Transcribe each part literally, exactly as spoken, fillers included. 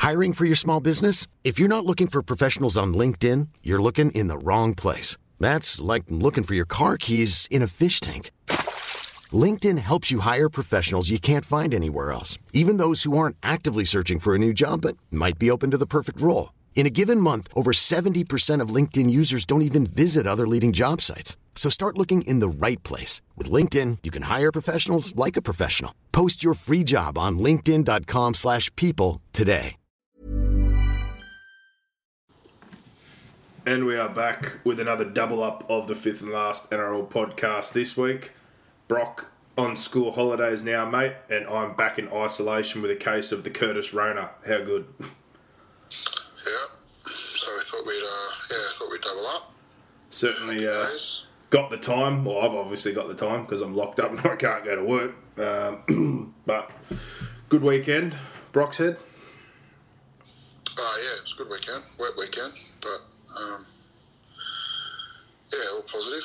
Hiring for your small business? If you're not looking for professionals on LinkedIn, you're looking in the wrong place. That's like looking for your car keys in a fish tank. LinkedIn helps you hire professionals you can't find anywhere else, even those who aren't actively searching for a new job but might be open to the perfect role. In a given month, over seventy percent of LinkedIn users don't even visit other leading job sites. So start looking in the right place. With LinkedIn, you can hire professionals like a professional. Post your free job on linkedin.com slash people today. And we are back with another double up of the fifth and last N R L podcast this week. Brock on school holidays now, mate, and I'm back in isolation with a case of the Curtis Rona. How good? Yeah, so we thought we'd, uh, yeah, thought we'd double up. Certainly uh, got the time. Well, I've obviously got the time because I'm locked up and I can't go to work. Um, but good weekend, Brock's head. Oh, yeah, it's a good weekend, wet weekend, but um, yeah, all positive.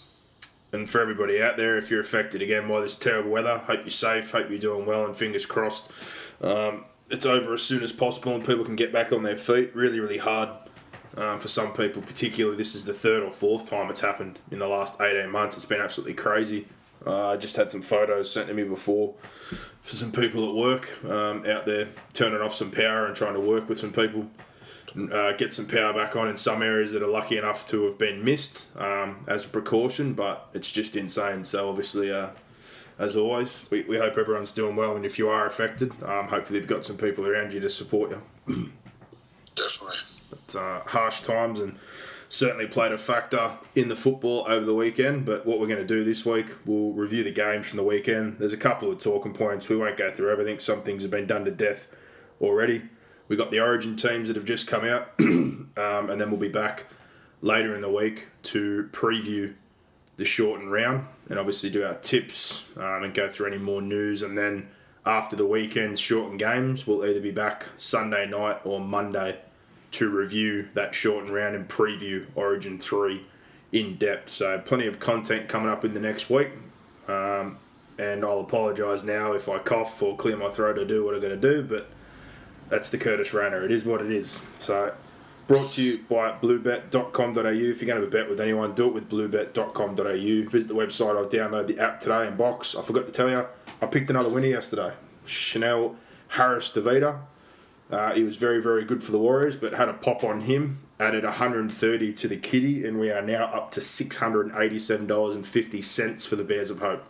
And for everybody out there, if you're affected again by this terrible weather, hope you're safe, hope you're doing well, and fingers crossed um, it's over as soon as possible and people can get back on their feet. Really, really hard um, for some people, particularly this is the third or fourth time it's happened in the last eighteen months. It's been absolutely crazy. Uh, I just had some photos sent to me before for some people at work um, out there turning off some power and trying to work with some people. Uh, get some power back on in some areas that are lucky enough to have been missed um, as a precaution, but it's just insane. So obviously, uh, as always, we, we hope everyone's doing well, and if you are affected, um, hopefully you've got some people around you to support you. Definitely. It's uh, harsh times and certainly played a factor in the football over the weekend, but what we're going to do this week, we'll review the games from the weekend. There's a couple of talking points. We won't go through everything. Some things have been done to death already. We've got the Origin teams that have just come out, um, and then we'll be back later in the week to preview the shortened round and obviously do our tips um, and go through any more news. And then after the weekend's shortened games, we'll either be back Sunday night or Monday to review that shortened round and preview Origin three in depth. So plenty of content coming up in the next week. Um, and I'll apologise now if I cough or clear my throat or do what I'm going to do, but that's the Curtis Rona. It is what it is. So, brought to you by bluebet dot com dot a u. If you're going to have a bet with anyone, do it with bluebet dot com dot a u. Visit the website or download the app today and box. I forgot to tell you, I picked another winner yesterday. Chanel Harris-Tavita. Uh, he was very, very good for the Warriors, but had a pop on him. Added one hundred thirty to the kitty, and we are now up to six hundred eighty-seven dollars and fifty cents for the Bears of Hope.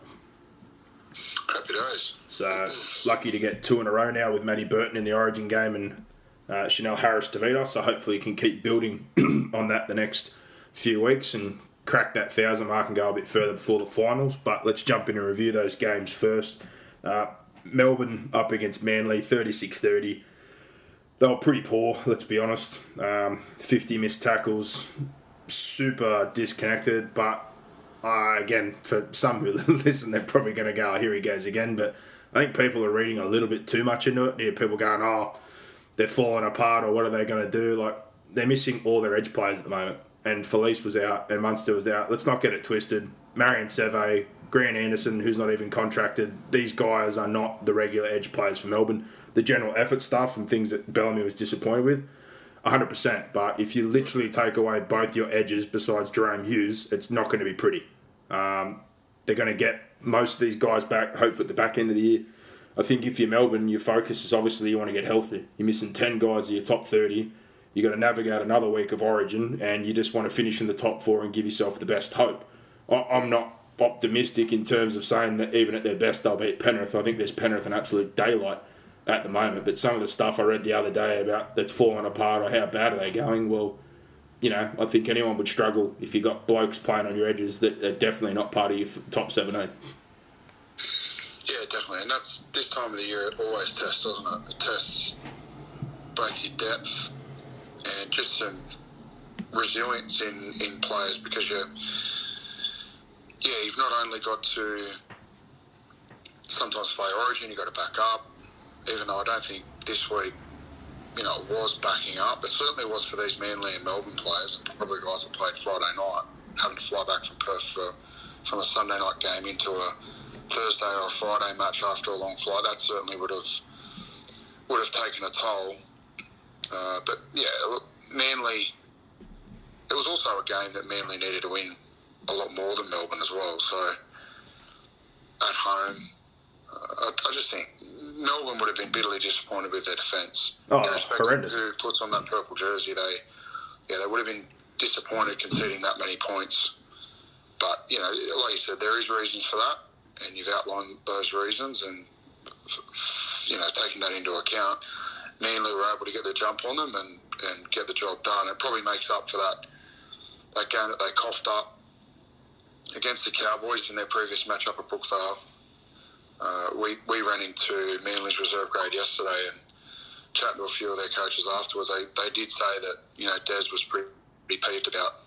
Happy days. So, lucky to get two in a row now with Matty Burton in the Origin game and uh, Chanel Harris-Tavita. So, hopefully, he can keep building on that the next few weeks and crack that one thousand mark and go a bit further before the finals. But let's jump in and review those games first. Uh, Melbourne up against Manly, thirty-six thirty. They were pretty poor, let's be honest. Um, fifty missed tackles, super disconnected, but Uh, again, for some who listen, they're probably going to go, oh, here he goes again. But I think people are reading a little bit too much into it. You hear people going, oh, they're falling apart, or what are they going to do? Like, they're missing all their edge players at the moment. And Felice was out, and Munster was out. Let's not get it twisted. Marion Seve, Grant Anderson, who's not even contracted. These guys are not the regular edge players for Melbourne. The general effort stuff and things that Bellamy was disappointed with, one hundred percent. But if you literally take away both your edges besides Jerome Hughes, it's not going to be pretty. Um, they're going to get most of these guys back, hopefully at the back end of the year. I think if you're Melbourne, your focus is obviously you want to get healthy. You're missing ten guys of your top thirty. You've got to navigate another week of Origin, and you just want to finish in the top four and give yourself the best hope. I'm not optimistic in terms of saying that even at their best they'll beat Penrith. I think there's Penrith an absolute daylight at the moment. But some of the stuff I read the other day about that's falling apart or how bad are they going, well, you know, I think anyone would struggle if you got blokes playing on your edges that are definitely not part of your top seventeen. Yeah, definitely. And that's this time of the year, it always tests, doesn't it? It tests both your depth and just some resilience in, in players, because you yeah, you've not only got to sometimes play Origin, you've got to back up, even though I don't think this week, you know, it was backing up. It certainly was for these Manly and Melbourne players, probably guys that played Friday night, having to fly back from Perth for, from a Sunday night game into a Thursday or a Friday match after a long flight. That certainly would have would have taken a toll. Uh, but, yeah, look, Manly, it was also a game that Manly needed to win a lot more than Melbourne as well. So, at home, uh, I, I just think Melbourne would have been bitterly disappointed with their defence. Oh, Irrespective horrendous. of who puts on that purple jersey, they, yeah, they would have been disappointed conceding that many points. But, you know, like you said, there is reasons for that, and you've outlined those reasons, and, you know, taking that into account, Manly were able to get the jump on them and, and get the job done. It probably makes up for that that game that they coughed up against the Cowboys in their previous matchup at Brookvale. Uh, we, we ran into Manly's reserve grade yesterday and chatting to a few of their coaches afterwards. They, they did say that, you know, Des was pretty, pretty peeved about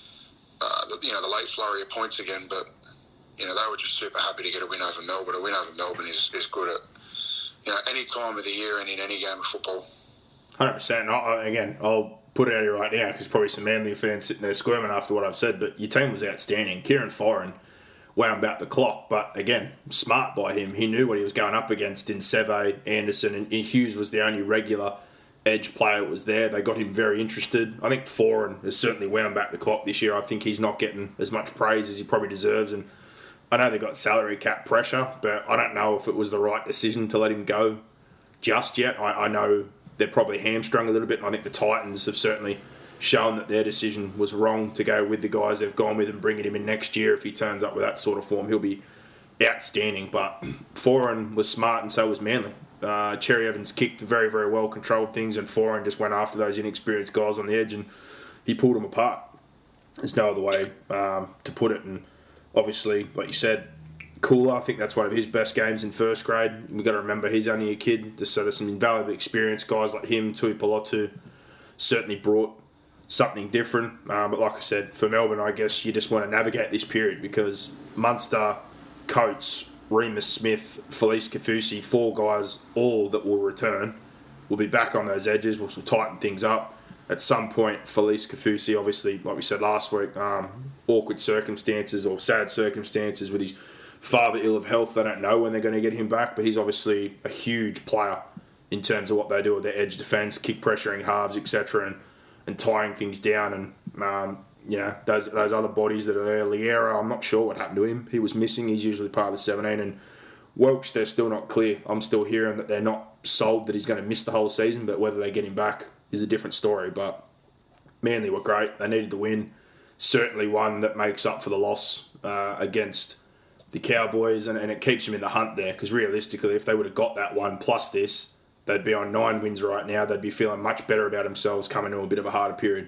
Uh, the, you know, the late flurry of points again, but, you know, they were just super happy to get a win over Melbourne. A win over Melbourne is, is good at, you know, any time of the year and in any game of football. one hundred percent. I, again, I'll put it out here right now because probably some Manly fans sitting there squirming after what I've said, but your team was outstanding. Kieran Foran wound about the clock, but again, smart by him. He knew what he was going up against in Seve, Anderson, and Hughes was the only regular edge player was there. They got him very interested. I think Foran has certainly wound back the clock this year. I think he's not getting as much praise as he probably deserves, and I know they got salary cap pressure, but I don't know if it was the right decision to let him go just yet. I, I know they're probably hamstrung a little bit, and I think the Titans have certainly shown that their decision was wrong to go with the guys they've gone with and bringing him in next year. If he turns up with that sort of form, he'll be outstanding. But Foran was smart, and so was Manly. Uh, Cherry Evans kicked very, very well, controlled things, and Foran just went after those inexperienced guys on the edge, and he pulled them apart. There's no other way um, to put it. And obviously, like you said, Cooler, I think that's one of his best games in first grade. We've got to remember he's only a kid, so there's some invaluable experience. Guys like him, Tui Pelotu, certainly brought something different. Um, but like I said, for Melbourne, I guess you just want to navigate this period because Munster, Coates, Remus Smith, Felice Kafusi, four guys, all that will return, will be back on those edges. We'll tighten things up. At some point, Felice Kafusi, obviously, like we said last week, um, awkward circumstances or sad circumstances with his father ill of health. They don't know when they're going to get him back, but he's obviously a huge player in terms of what they do with their edge defence, kick pressuring halves, et cetera, and, and tying things down. And um, you know, those those other bodies that are there. Liera, I'm not sure what happened to him. He was missing. He's usually part of the seventeen. And Welch, they're still not clear. I'm still hearing that they're not sold that he's going to miss the whole season, but whether they get him back is a different story. But Manly were great. They needed the win. Certainly one that makes up for the loss uh, against the Cowboys, and, and it keeps them in the hunt there, because realistically, if they would have got that one plus this, they'd be on nine wins right now. They'd be feeling much better about themselves coming to a bit of a harder period.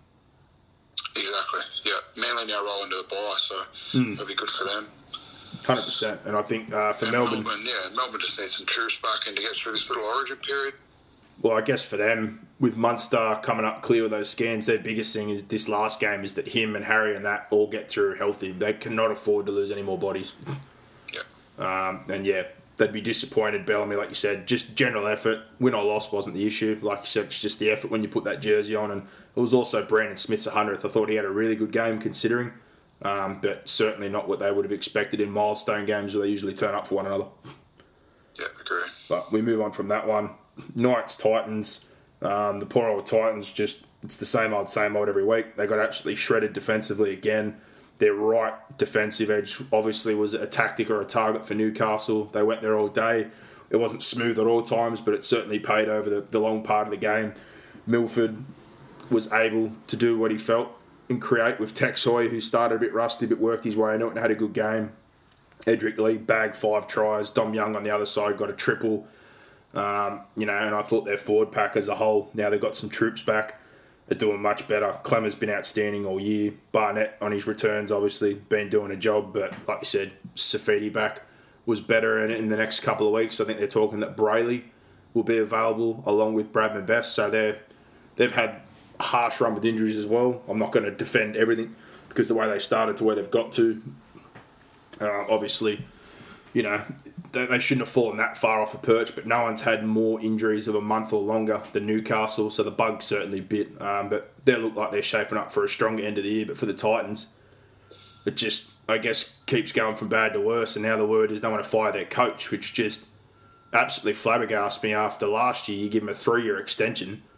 Exactly, yeah. Manly now roll into the bye, so mm. it'll be good for them. one hundred percent. And I think uh, for and Melbourne... Melbourne... Yeah, Melbourne just needs some troops back in to get through this little origin period. Well, I guess for them, with Munster coming up clear with those scans, their biggest thing is this last game is that him and Harry and that all get through healthy. They cannot afford to lose any more bodies. Yeah. Um, and yeah, they'd be disappointed. Bellamy, like you said, just general effort. Win or loss wasn't the issue. Like you said, it's just the effort when you put that jersey on. And it was also Brandon Smith's one hundredth. I thought he had a really good game considering, um, but certainly not what they would have expected in milestone games where they usually turn up for one another. Yeah, agree. But we move on from that one. Knights, Titans. Um, the poor old Titans, just it's the same old, same old every week. They got absolutely shredded defensively again. Their right defensive edge obviously was a tactic or a target for Newcastle. They went there all day. It wasn't smooth at all times, but it certainly paid over the, the long part of the game. Milford was able to do what he felt and create with Tex Hoy, who started a bit rusty but worked his way into it and had a good game. Edric Lee bagged five tries. Dom Young on the other side got a triple. Um, you know, and I thought their forward pack as a whole, now they've got some troops back, are doing much better. Clemmer's been outstanding all year. Barnett on his returns, obviously, been doing a job, but like you said, Safidi back was better in, in the next couple of weeks. I think they're talking that Brayley will be available along with Bradman Best, so they're, they've had a harsh run with injuries as well. I'm not going to defend everything because the way they started to where they've got to, uh, obviously, you know, they, they shouldn't have fallen that far off a perch, but no one's had more injuries of a month or longer than Newcastle, so the bug certainly bit. Um, but they look like they're shaping up for a stronger end of the year. But for the Titans, it just, I guess, keeps going from bad to worse. And now the word is they want to fire their coach, which just absolutely flabbergasted me after last year. You give him a three-year extension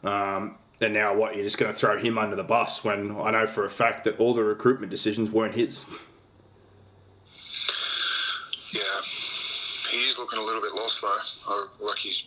Um, and now what, you're just going to throw him under the bus when I know for a fact that all the recruitment decisions weren't his. Yeah, he's looking a little bit lost though. Like he's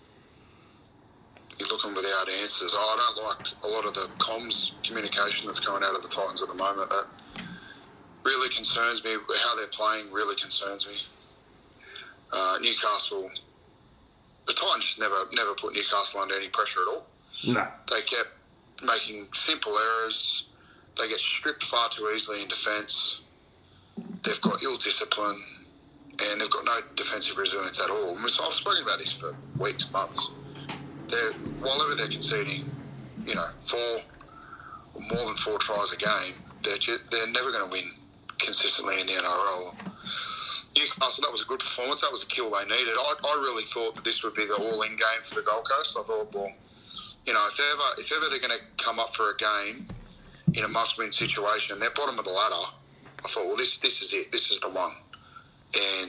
he's looking without answers. I don't like a lot of the comms communication that's going out of the Titans at the moment. That really concerns me. How they're playing really concerns me. Uh, Newcastle, the Titans just never never put Newcastle under any pressure at all. No. They kept making simple errors. They get stripped far too easily in defence. They've got ill discipline, and they've got no defensive resilience at all. I've spoken about this for weeks, months. They're, while ever they're conceding, you know, four or more than four tries a game, they're just, they're never going to win consistently in the N R L. Newcastle, that was a good performance. That was a kill they needed. I, I really thought that this would be the all-in game for the Gold Coast. I thought, well, you know, if ever if ever they're going to come up for a game in a must-win situation, they're bottom of the ladder. I thought, well, this this is it. This is the one. And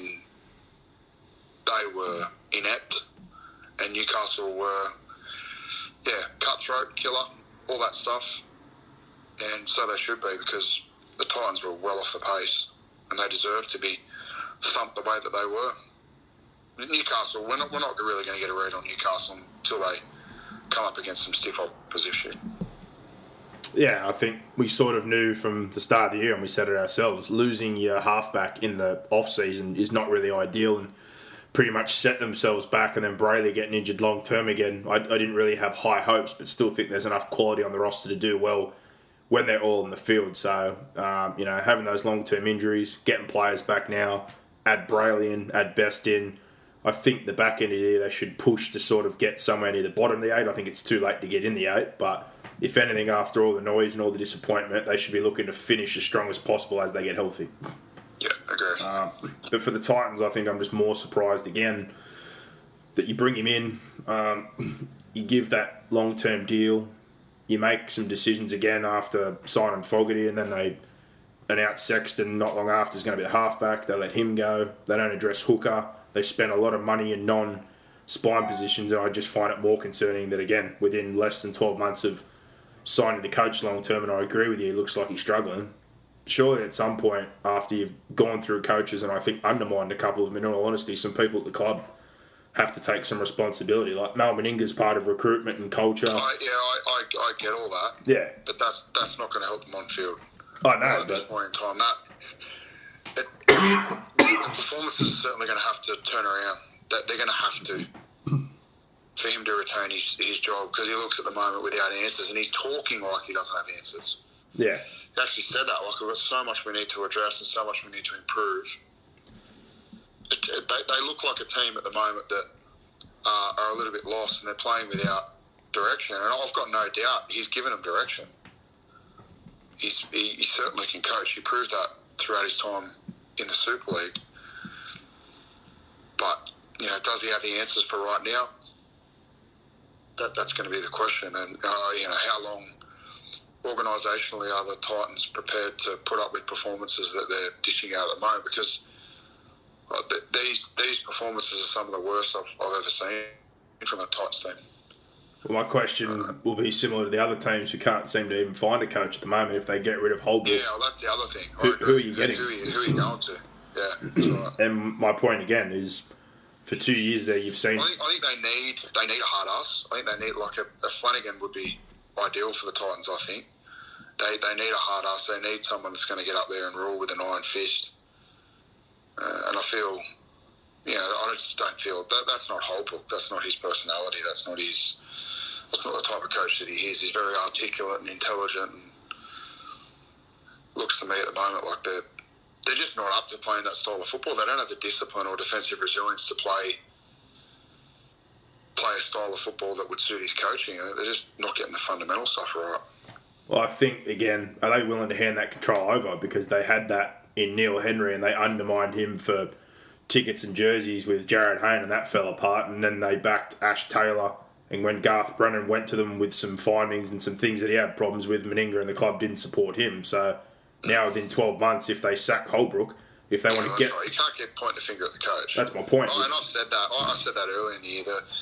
they were inept, and Newcastle were, yeah, cutthroat, killer, all that stuff. And so they should be, because the Titans were well off the pace, and they deserved to be thumped the way that they were. Newcastle, we're not, we're not really going to get a read on Newcastle until they come up against some stiff opposition. Yeah, I think we sort of knew from the start of the year, and we said it ourselves, losing your halfback in the off-season is not really ideal, and pretty much set themselves back, and then Brayley getting injured long-term again. I, I didn't really have high hopes, but still think there's enough quality on the roster to do well when they're all in the field. So, um, you know, having those long-term injuries, getting players back now, add Brayley in, add Best in, I think the back end of the year they should push to sort of get somewhere near the bottom of the eight. I think it's too late to get in the eight, but if anything, after all the noise and all the disappointment, they should be looking to finish as strong as possible as they get healthy. Yeah, agree. Um, but for the Titans, I think I'm just more surprised again that you bring him in, um, you give that long-term deal, you make some decisions again after signing Fogarty, and then they announce Sexton not long after is going to be the halfback. They let him go. They don't address hooker. They spend a lot of money in non-spine positions, and I just find it more concerning that, again, within less than twelve months of signing the coach long-term, and I agree with you, it looks like he's struggling. Surely at some point, after you've gone through coaches and I think undermined a couple of them, in all honesty, some people at the club have to take some responsibility. Like Mal Meninga's part of recruitment and culture. I, yeah, I, I, I get all that. Yeah. But that's that's not going to help them on field. I know. At but... this point in time, that it, the performances are certainly going to have to turn around. That they're going to have to for him to retain his, his job, because he looks at the moment without answers, and he's talking like he doesn't have answers. Yeah. He actually said that, like, we've got so much we need to address and so much we need to improve. It, it, they, they look like a team at the moment that uh, are a little bit lost, and they're playing without direction. And I've got no doubt he's given them direction. He's, he, he certainly can coach. He proved that throughout his time in the Super League. But, you know, does he have the answers for right now? That That's going to be the question. And, uh, you know, how long organisationally are the Titans prepared to put up with performances that they're dishing out at the moment? Because uh, th- these these performances are some of the worst I've, I've ever seen from a Titans team. Well, my question uh, will be similar to the other teams who can't seem to even find a coach at the moment if they get rid of Holbrook. Yeah, well, that's the other thing. Who, who are you getting? Who, who, are you, who are you going to? Yeah, that's right. And my point again is, for two years there, you've seen... I think, I think they need they need a hard ass. I think they need, like, a, a Flanagan would be ideal for the Titans, I think. They they need a hard ass. They need someone that's going to get up there and rule with an iron fist. Uh, and I feel, you know, I just don't feel that that's not Holbrook. That's not his personality. That's not his. That's not the type of coach that he is. He's very articulate and intelligent, and looks to me at the moment like they're they're just not up to playing that style of football. They don't have the discipline or defensive resilience to play play a style of football that would suit his coaching. I mean, they're just not getting the fundamental stuff right. Well, I think, again, are they willing to hand that control over? Because they had that in Neil Henry and they undermined him for tickets and jerseys with Jared Hayne, and that fell apart. And then they backed Ash Taylor, and when Garth Brennan went to them with some findings and some things that he had problems with, Meninga and the club didn't support him. So now within twelve months, if they sack Holbrook, if they want no, to get... Right. You can't get pointing the finger at the coach. That's my point. Oh, and I've said that. I said that earlier in the year. That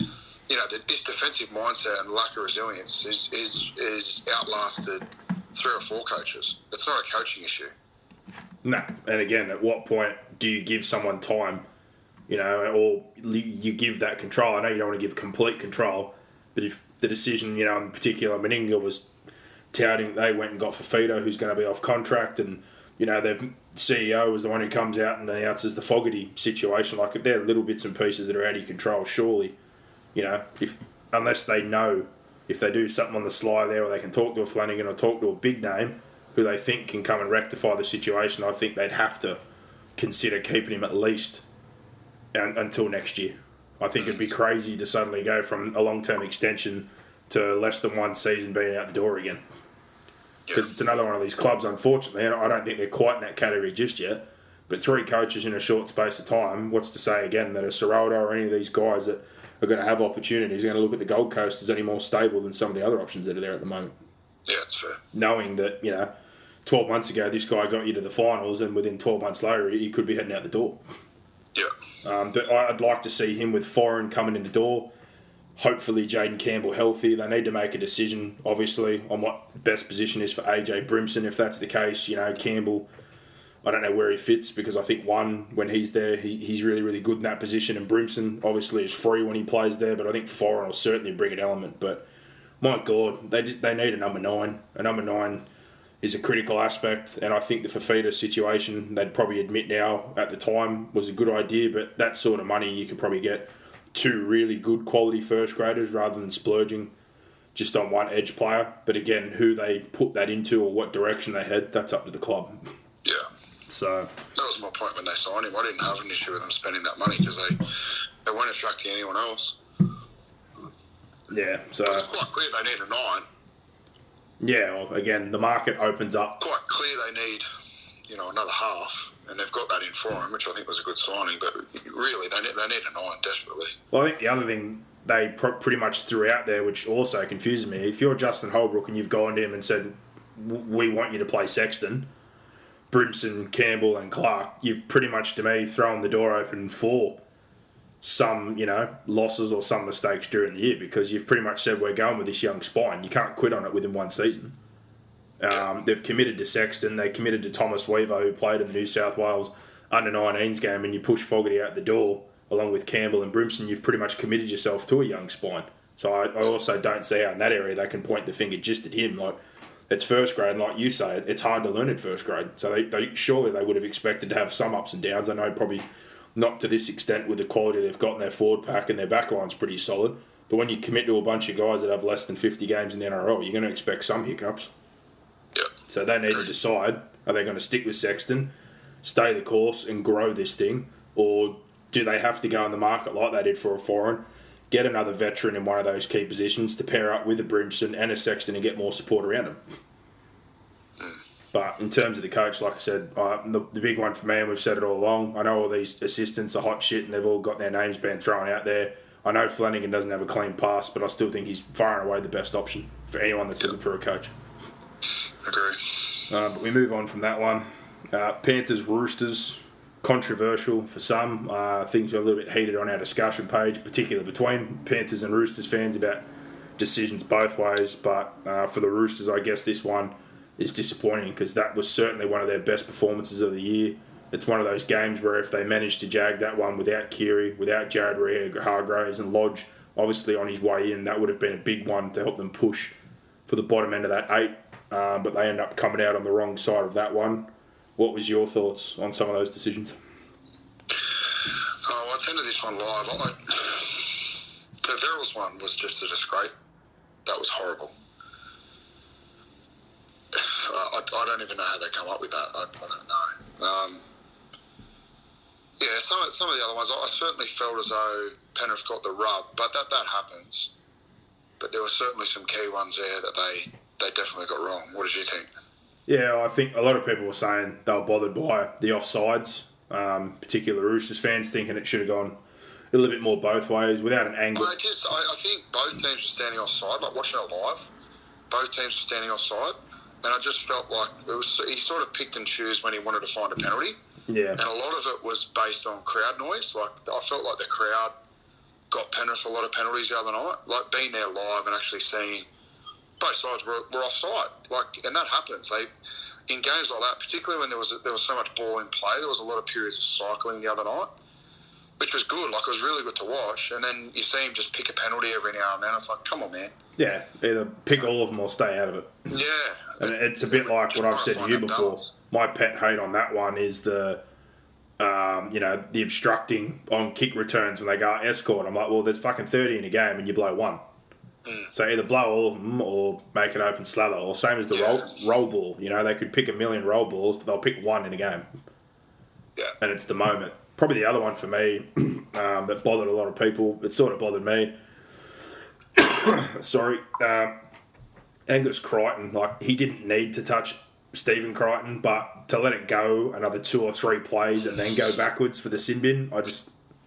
you know, that this defensive mindset and lack of resilience is, is, is outlasted three or four coaches. It's not a coaching issue. No. And again, at what point do you give someone time, you know, or you give that control? I know you don't want to give complete control, but if the decision, you know, in particular, Meninga was touting they went and got Fafita, who's going to be off contract, and, you know, their C E O was the one who comes out and announces the Fogarty situation. Like, they're little bits and pieces that are out of your control, surely. You know, if unless they know, if they do something on the sly there, or they can talk to a Flanagan or talk to a big name who they think can come and rectify the situation, I think they'd have to consider keeping him at least un- until next year. I think it'd be crazy to suddenly go from a long-term extension to less than one season being out the door again. Because it's another one of these clubs, unfortunately, and I don't think they're quite in that category just yet, but three coaches in a short space of time, what's to say, again, that a Serraldo or any of these guys that are going to have opportunities are going to look at the Gold Coast as any more stable than some of the other options that are there at the moment. Yeah, that's fair. Knowing that, you know, twelve months ago, this guy got you to the finals, and within twelve months later, he could be heading out the door. Yeah. Um, but I'd like to see him with Foran coming in the door. Hopefully, Jaden Campbell healthy. They need to make a decision, obviously, on what the best position is for A J Brimson. If that's the case, you know, Campbell, I don't know where he fits, because I think, one, when he's there, he, he's really, really good in that position, and Brimson obviously is free when he plays there, but I think Foran will certainly bring an element. But, my God, they just, they need a number nine. A number nine is a critical aspect, and I think the Fafita situation, they'd probably admit now, at the time, was a good idea, but that sort of money you could probably get two really good quality first graders rather than splurging just on one edge player. But again, who they put that into or what direction they head, that's up to the club. Yeah. So that was my point when they signed him. I didn't have an issue with them spending that money because they, they weren't attracting anyone else. Yeah, so but it's quite clear they need a nine. Yeah, well, again, the market opens up. Quite clear they need, you know, another half, and they've got that in for him, which I think was a good signing. But really, they need, they need a nine desperately. Well, I think the other thing they pr- pretty much threw out there, which also confuses me, if you're Justin Holbrook and you've gone to him and said, we want you to play Sexton, Brimson, Campbell and Clark, you've pretty much, to me, thrown the door open for some, you know, losses or some mistakes during the year, because you've pretty much said we're going with this young spine. You can't quit on it within one season. Um, they've committed to Sexton. They committed to Thomas Weaver, who played in the New South Wales under nineteens game, and you push Fogarty out the door along with Campbell and Brimson. You've pretty much committed yourself to a young spine. So I, I also don't see how in that area they can point the finger just at him. Like, it's first grade, and like you say, it's hard to learn at first grade. So they, they surely they would have expected to have some ups and downs. I know probably not to this extent with the quality they've got in their forward pack, and their back line's pretty solid. But when you commit to a bunch of guys that have less than fifty games in the N R L, you're going to expect some hiccups. Yep. So they need to decide, are they going to stick with Sexton, stay the course and grow this thing, or do they have to go in the market like they did for a foreign, get another veteran in one of those key positions to pair up with a Brimson and a Sexton and get more support around them? But in terms of the coach, like I said, uh, the, the big one for me, and we've said it all along, I know all these assistants are hot shit and they've all got their names being thrown out there. I know Flanagan doesn't have a clean pass, but I still think he's far and away the best option for anyone that's looking for a coach. Agree. Uh, but we move on from that one. Uh, Panthers, Roosters, controversial for some. Uh, things are a little bit heated on our discussion page, particularly between Panthers and Roosters fans about decisions both ways. But uh, for the Roosters, I guess this one is disappointing, because that was certainly one of their best performances of the year. It's one of those games where if they managed to jag that one without Keary, without Jared Rea-Hargraves and Lodge obviously on his way in, that would have been a big one to help them push for the bottom end of that eight. Uh, but they end up coming out on the wrong side of that one. What was your thoughts on some of those decisions? Oh, I attended this one live. I, the Verrills one was just a disgrace. That was horrible. I, I don't even know how they come up with that. I, I don't know. Um, yeah, some, some of the other ones, I certainly felt as though Penrith got the rub, but that, that happens. But there were certainly some key ones there that they, they definitely got wrong. What did you think? Yeah, I think a lot of people were saying they were bothered by the offsides, um, particularly Roosters fans thinking it should have gone a little bit more both ways without an angle. I, just, I, I think both teams were standing offside, like watching it live. Both teams were standing offside. And I just felt like it was he sort of picked and chose when he wanted to find a penalty. Yeah. And a lot of it was based on crowd noise. Like, I felt like the crowd got Penrith a lot of penalties the other night. Like, being there live and actually seeing both sides were, were offside. Like, and that happens. They in games like that, particularly when there was there was so much ball in play, there was a lot of periods of cycling the other night, which was good. Like, it was really good to watch. And then you see him just pick a penalty every now and then. It's like, come on, man. Yeah, either pick all of them or stay out of it. Yeah. And it's a bit like what I've said to you before. Balance. My pet hate on that one is the, um, you know, the obstructing on kick returns when they go escort. I'm like, well, there's fucking thirty in a game and you blow one. Mm. So either blow all of them or make an open slather. Or same as the yeah. roll, roll ball. You know, they could pick a million roll balls, but they'll pick one in a game. Yeah. And it's the moment. Probably the other one for me um, that bothered a lot of people. It sort of bothered me. Sorry. Um, Angus Crichton, like, he didn't need to touch Stephen Crichton, but to let it go another two or three plays and then go backwards for the sin bin, I just...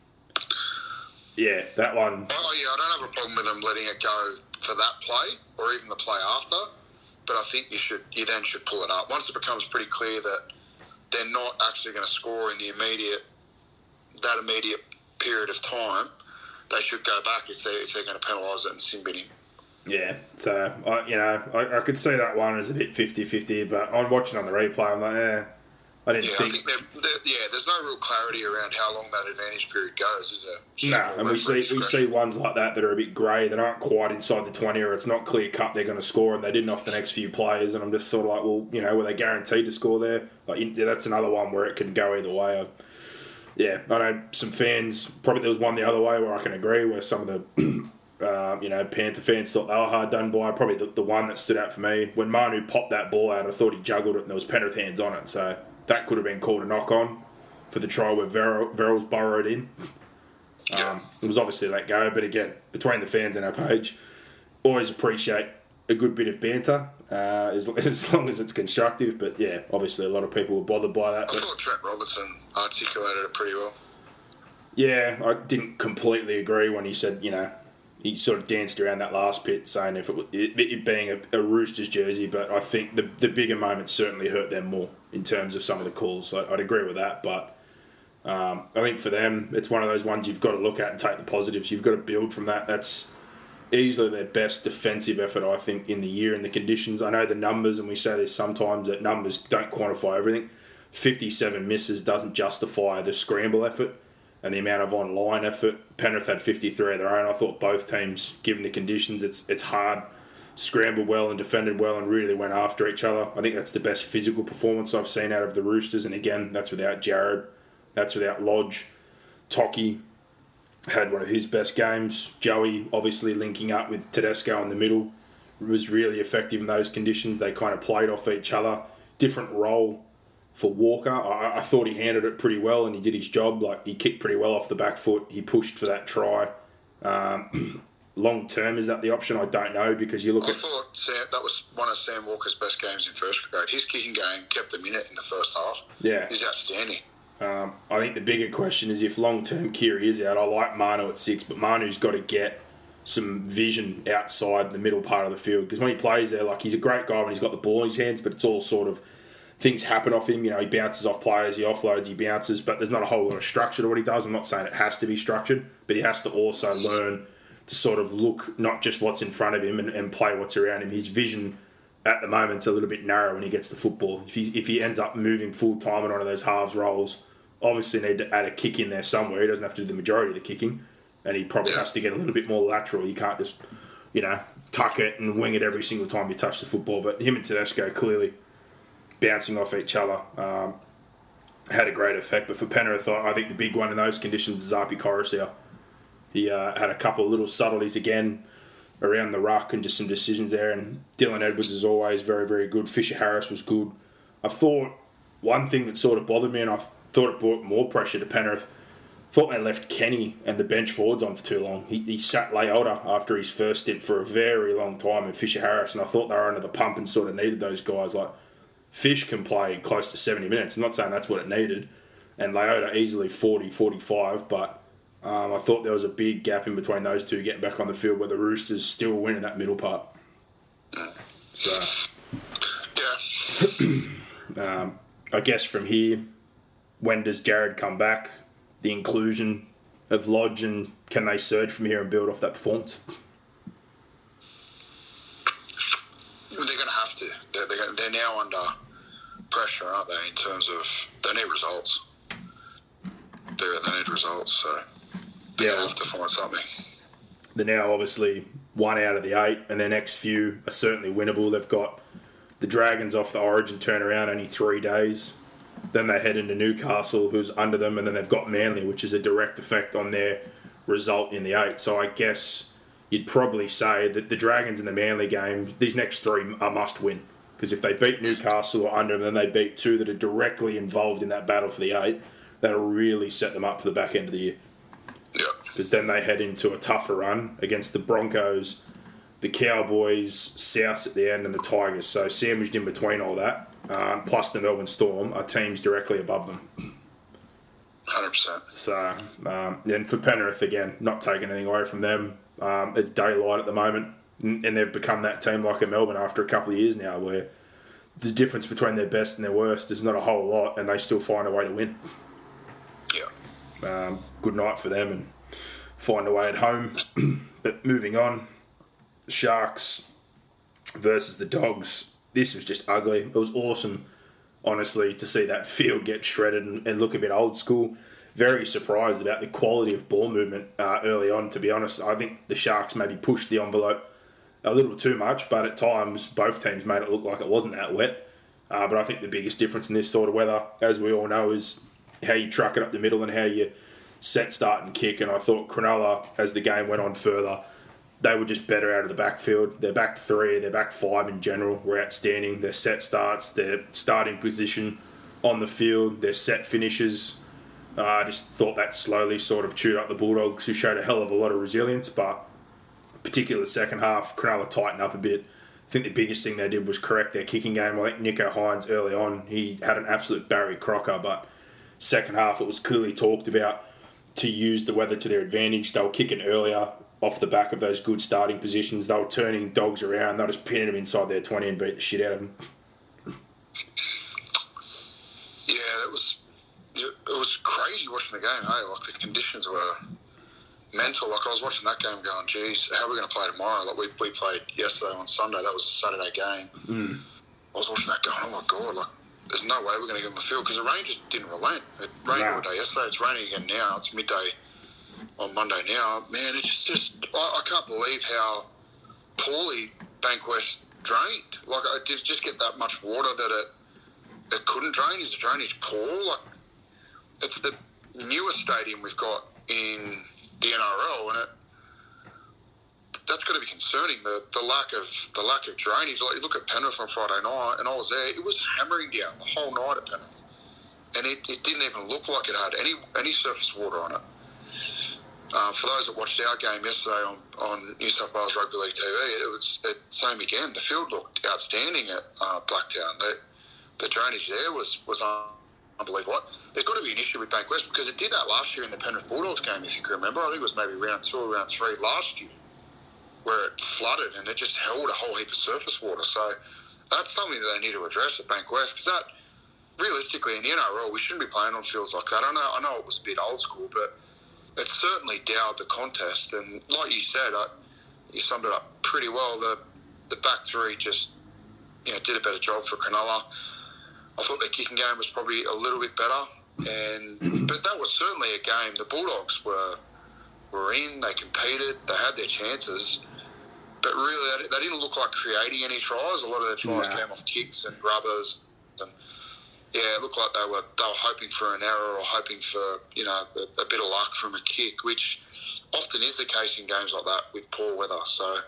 Yeah, that one... Oh, yeah, I don't have a problem with them letting it go for that play or even the play after, but I think you should you then should pull it up. Once it becomes pretty clear that they're not actually going to score in the immediate, that immediate period of time, they should go back if, they, if they're going to penalise it and sin bin him. Yeah, so, I, you know, I, I could see that one as a bit fifty-fifty, but on watching on the replay, I'm like, eh, I didn't yeah, think... I think they're, they're, yeah, there's no real clarity around how long that advantage period goes, is there? No, and we see we see ones like that that are a bit grey, that aren't quite inside the twenty, or it's not clear-cut they're going to score, and they didn't off the next few players, and I'm just sort of like, well, you know, were they guaranteed to score there? Like, that's another one where it can go either way. I, yeah, I know some fans, probably there was one the other way where I can agree, where some of the... Uh, you know, Panther fans thought they were hard done by. Probably the, the one that stood out for me, when Manu popped that ball out, I thought he juggled it and there was Penrith hands on it. So that could have been called a knock-on for the try where Verrill, Verrill's burrowed in. Um, it was obviously let go, but again, between the fans and our page, always appreciate a good bit of banter, uh, as, as long as it's constructive. But yeah, obviously a lot of people were bothered by that. I But, thought Trent Robertson articulated it pretty well. Yeah, I didn't completely agree when he said, you know, he sort of danced around that last bit, saying if it, it, it being a, a Roosters jersey, but I think the the bigger moments certainly hurt them more in terms of some of the calls. So I'd agree with that, but um, I think for them, it's one of those ones you've got to look at and take the positives. You've got to build from that. That's easily their best defensive effort, I think, in the year and the conditions. I know the numbers, and we say this sometimes, that numbers don't quantify everything. fifty-seven misses doesn't justify the scramble effort and the amount of online effort. Penrith had fifty-three of their own. I thought both teams, given the conditions, it's it's hard, scrambled well and defended well and really went after each other. I think that's the best physical performance I've seen out of the Roosters. And again, that's without Jared. That's without Lodge. Tocky had one of his best games. Joey, obviously linking up with Tedesco in the middle, was really effective in those conditions. They kind of played off each other. Different role for Walker. I, I thought he handled it pretty well and he did his job. Like, he kicked pretty well off the back foot. He pushed for that try. Um, long term, is that the option? I don't know, because you look I at... I thought Sam, that was one of Sam Walker's best games in first grade. His kicking game kept them in it in the first half. Yeah. He's outstanding. Um, I think the bigger question is if long term Kiri is out. I like Manu at six, but Manu's got to get some vision outside the middle part of the field, because when he plays there, like, he's a great guy when he's got the ball in his hands, but it's all sort of... Things happen off him. You know, he bounces off players, he offloads, he bounces, but there's not a whole lot of structure to what he does. I'm not saying it has to be structured, but he has to also learn to sort of look not just what's in front of him and, and play what's around him. His vision at the moment's a little bit narrow when he gets the football. If he, if he ends up moving full-time in one of those halves roles, obviously need to add a kick in there somewhere. He doesn't have to do the majority of the kicking, and he probably has to get a little bit more lateral. You can't just, you know, tuck it and wing it every single time you touch the football. But him and Tedesco clearly bouncing off each other, um, had a great effect. But for Penrith, I think the big one in those conditions is Zapi Coruscant. He uh, had a couple of little subtleties again around the ruck and just some decisions there. And Dylan Edwards is always very, very good. Fisher Harris was good. I thought one thing that sort of bothered me, and I thought it brought more pressure to Penrith, thought they left Kenny and the bench forwards on for too long. He, he sat Leota after his first stint for a very long time in Fisher Harris, and I thought they were under the pump and sort of needed those guys. Like, Fish can play close to seventy minutes. I'm not saying that's what it needed. And Leota easily forty, forty-five. But um, I thought there was a big gap in between those two getting back on the field where the Roosters still win in that middle part. So, yeah. um, I guess from here, when does Jared come back? The inclusion of Lodge and can they surge from here and build off that performance? They're going to have to. They're, they're, they're now under pressure, aren't they, in terms of they need results. They, they need results, so they're Yeah. going to have to find something. They're now obviously one out of the eight, and their next few are certainly winnable. They've got the Dragons off the Origin turnaround, only three days. Then they head into Newcastle, who's under them, and then they've got Manly, which is a direct effect on their result in the eight. So I guess you'd probably say that the Dragons in the Manly game, these next three are must win. Because if they beat Newcastle or under them, then they beat two that are directly involved in that battle for the eight, that'll really set them up for the back end of the year. Yeah. Because then they head into a tougher run against the Broncos, the Cowboys, Souths at the end, and the Tigers. So sandwiched in between all that, um, plus the Melbourne Storm, are teams directly above them. one hundred percent. So, um, and for Penrith, again, not taking anything away from them. Um, it's daylight at the moment, and they've become that team like a Melbourne after a couple of years now, where the difference between their best and their worst is not a whole lot, and they still find a way to win. Yeah. Um, good night for them, and find a way at home. But moving on, the Sharks versus the Dogs. This was just ugly. It was awesome, honestly, to see that field get shredded and, and look a bit old school. Very surprised about the quality of ball movement uh, early on, to be honest. I think the Sharks maybe pushed the envelope a little too much, but at times both teams made it look like it wasn't that wet. Uh, but I think the biggest difference in this sort of weather, as we all know, is how you truck it up the middle and how you set, start and kick. And I thought Cronulla, as the game went on further, they were just better out of the backfield. Their back three, their back five in general were outstanding. Their set starts, their starting position on the field, their set finishes. Uh, I just thought that slowly sort of chewed up the Bulldogs, who showed a hell of a lot of resilience, but particularly the second half, Cronulla tightened up a bit. I think the biggest thing they did was correct their kicking game. I think Nicho Hynes early on, he had an absolute Barry Crocker, but second half it was clearly talked about to use the weather to their advantage. They were kicking earlier off the back of those good starting positions. They were turning Dogs around. They were just pinning them inside their twenty and beat the shit out of them. Yeah, it was it was crazy watching the game, hey? Like, the conditions were mental. Like, I was watching that game going, geez, how are we going to play tomorrow? Like, we, we played yesterday on Sunday. That was a Saturday game. Mm. I was watching that going, oh, my God, like, there's no way we're going to get on the field, because the rain just didn't relent. It rained nah. all day yesterday. It's raining again now. It's midday on Monday now. Man, it's just, I, I can't believe how poorly Bankwest drained. Like, I did just get that much water that it, it couldn't drain. Is the drainage poor? Like, it's the newest stadium we've got in the N R L, and it that's got to be concerning. The the lack of the lack of drainage. Like, you look at Penrith on Friday night, and I was there. It was hammering down the whole night at Penrith, and it, it didn't even look like it had any any surface water on it. Uh, for those that watched our game yesterday on, on New South Wales Rugby League T V, it was it, same again. The field looked outstanding at uh, Blacktown. The, the drainage there was was unbelievable. There's got to be an issue with Bankwest, because it did that last year in the Penrith Bulldogs game, if you can remember. I think it was maybe round two or round three last year, where it flooded and it just held a whole heap of surface water. So that's something that they need to address at Bankwest, because that, realistically, in the N R L, we shouldn't be playing on fields like that. I know, I know it was a bit old school, but it certainly dowered the contest. And like you said, I, you summed it up pretty well. The the back three just, you know, did a better job for Cronulla. I thought their kicking game was probably a little bit better, and but that was certainly a game. The Bulldogs were were in. They competed. They had their chances, but really they, they didn't look like creating any tries. A lot of their tries nah. came off kicks and rubbers, and yeah, it looked like they were they were hoping for an error or hoping for, you know, a, a bit of luck from a kick, which often is the case in games like that with poor weather. So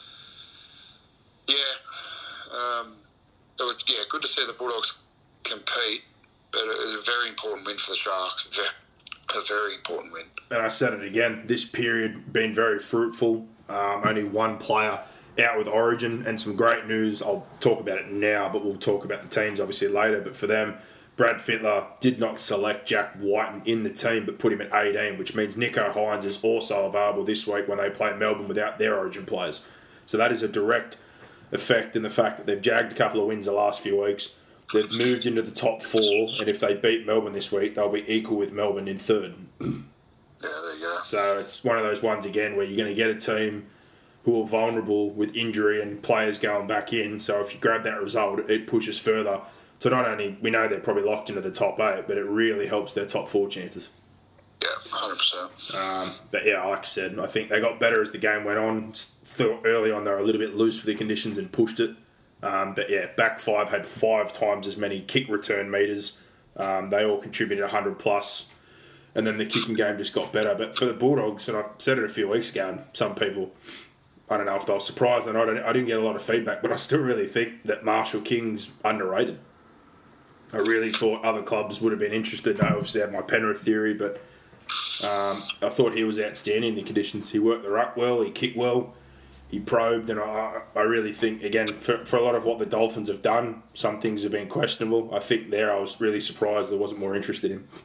yeah, um, it was yeah good to see the Bulldogs compete, but it was a very important win for the Sharks. Very, a very important win. And I said it again, this period been very fruitful. Um, only one player out with Origin, and some great news. I'll talk about it now, but we'll talk about the teams obviously later. But for them, Brad Fittler did not select Jack Whiten in the team, but put him at eighteen, which means Nicho Hynes is also available this week when they play Melbourne without their Origin players. So that is a direct effect in the fact that they've jagged a couple of wins the last few weeks. They've moved into the top four, and if they beat Melbourne this week, they'll be equal with Melbourne in third. Yeah, there you go. So it's one of those ones again where you're going to get a team who are vulnerable with injury and players going back in. So if you grab that result, it pushes further. So not only, we know they're probably locked into the top eight, but it really helps their top four chances. Yeah, one hundred percent. Um, but yeah, like I said, I think they got better as the game went on. Thought early on they were a little bit loose for the conditions and pushed it. Um, but yeah, back five had five times as many kick return meters. Um, they all contributed one hundred plus. And then the kicking game just got better. But for the Bulldogs, and I said it a few weeks ago, and some people, I don't know if they were surprised, and I, don't, I didn't get a lot of feedback, but I still really think that Marshall King's underrated. I really thought other clubs would have been interested. I obviously had my Penrith theory, but um, I thought he was outstanding in the conditions. He worked the ruck well, he kicked well, he probed, and I, I really think, again, for, for a lot of what the Dolphins have done, some things have been questionable. I think there I was really surprised there wasn't more interest in him.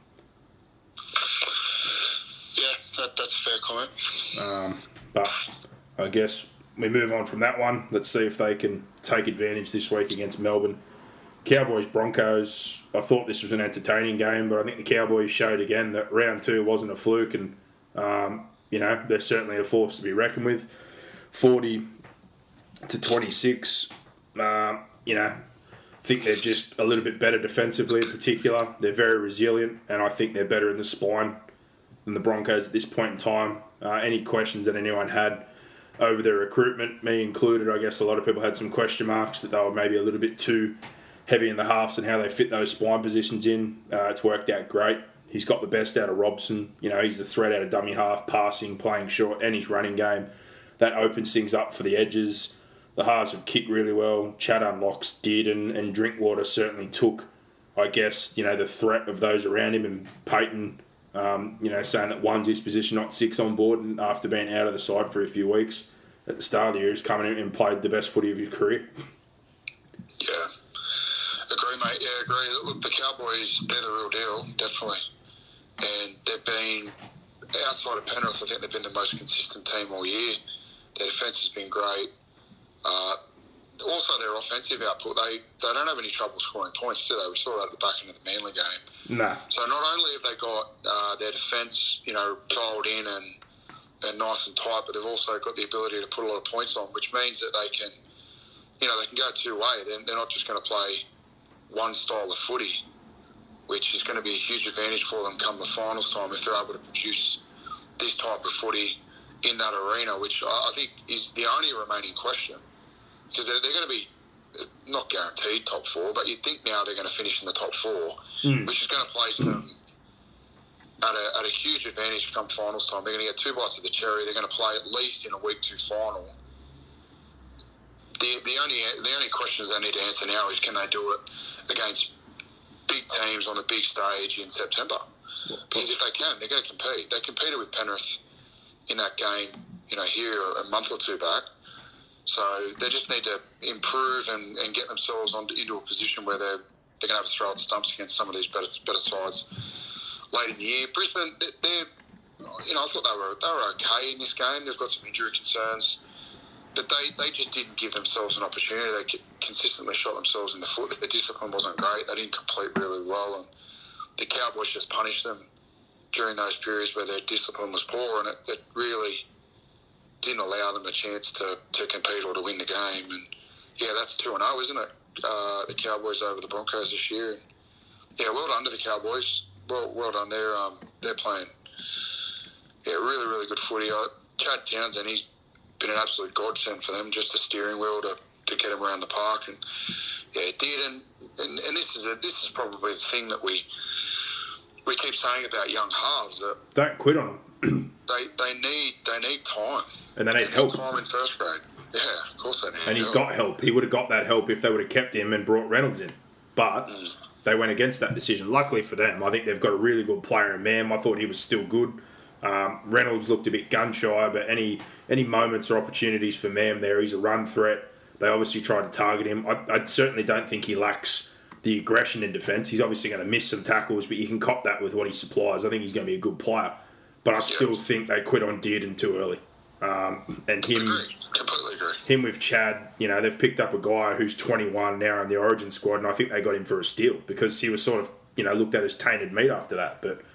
Yeah, that, that's a fair comment. Um, but I guess we move on from that one. Let's see if they can take advantage this week against Melbourne. Cowboys Broncos, I thought this was an entertaining game, but I think the Cowboys showed again that round two wasn't a fluke, and um, you know, they're certainly a force to be reckoned with. forty to twenty-six, uh, you know, I think they're just a little bit better defensively in particular. They're very resilient, and I think they're better in the spine than the Broncos at this point in time. Uh, any questions that anyone had over their recruitment, me included, I guess a lot of people had some question marks that they were maybe a little bit too heavy in the halves and how they fit those spine positions in. Uh, it's worked out great. He's got the best out of Robson. You know, he's the threat out of dummy half, passing, playing short, and his running game. That opens things up for the edges. The halves have kicked really well. Chad unlocks did, and, and Drinkwater certainly took, I guess, you know, the threat of those around him, and Peyton, um, you know, saying that one's his position, not six on board, and after being out of the side for a few weeks at the start of the year, he's coming in and played the best footy of his career. Yeah. Agree, mate. Yeah, agree. Look, the Cowboys, they're the real deal, definitely. And they've been, outside of Penrith, I think they've been the most consistent team all year. Their defence has been great. Uh, also, their offensive output, they, they don't have any trouble scoring points, do they? We saw that at the back end of the Manly game. Nah. So not only have they got uh, their defence, you know, dialed in and, and nice and tight, but they've also got the ability to put a lot of points on, which means that they can, you know, they can go two way. They're, they're not just going to play one style of footy, which is going to be a huge advantage for them come the finals time if they're able to produce this type of footy in that arena, which I think is the only remaining question, because they're, they're going to be not guaranteed top four, but you'd think now they're going to finish in the top four, mm. which is going to place them at a, at a huge advantage come finals time. They're going to get two bites of the cherry. They're going to play at least in a week two final. The, the only the only questions they need to answer now is can they do it against big teams on the big stage in September? Because if they can, they're going to compete. They competed with Penrith in that game, you know, here a month or two back. So they just need to improve and, and get themselves on, into a position where they're they're going to have to throw at the stumps against some of these better better sides late in the year. Brisbane, they're, you know, I thought they were they were okay in this game. They've got some injury concerns, but they, they just didn't give themselves an opportunity. They consistently shot themselves in the foot. The discipline wasn't great. They didn't complete really well, and the Cowboys just punished them during those periods where their discipline was poor, and it, it really didn't allow them a chance to, to compete or to win the game. And yeah, that's two and oh, isn't it? Uh, the Cowboys over the Broncos this year. And yeah, well done to the Cowboys. Well, well done. They're um, they're playing yeah, really, really good footy. Uh, Chad Townsend, he's been an absolute godsend for them, just a steering wheel to, to get him around the park. And yeah, it did. And, and, and this is a, this is probably the thing that we we keep saying about young halves, that don't quit on them. they they need they need time. And they need they help. Need time in first grade. Yeah, of course they need. And he's help. got help. He would have got that help if they would have kept him and brought Reynolds in. But mm. they went against that decision. Luckily for them, I think they've got a really good player in Mam. I thought he was still good. Um, Reynolds looked a bit gun-shy, but any any moments or opportunities for Mam there, he's a run threat. They obviously tried to target him. I, I certainly don't think he lacks the aggression in defence. He's obviously going to miss some tackles, but you can cop that with what he supplies. I think he's going to be a good player. But I still yeah. think they quit on Dearden too early. Um, and him, agree. Completely agree. Him with Chad, you know, they've picked up a guy who's twenty-one now in the Origin squad, and I think they got him for a steal because he was sort of, you know, looked at as tainted meat after that. But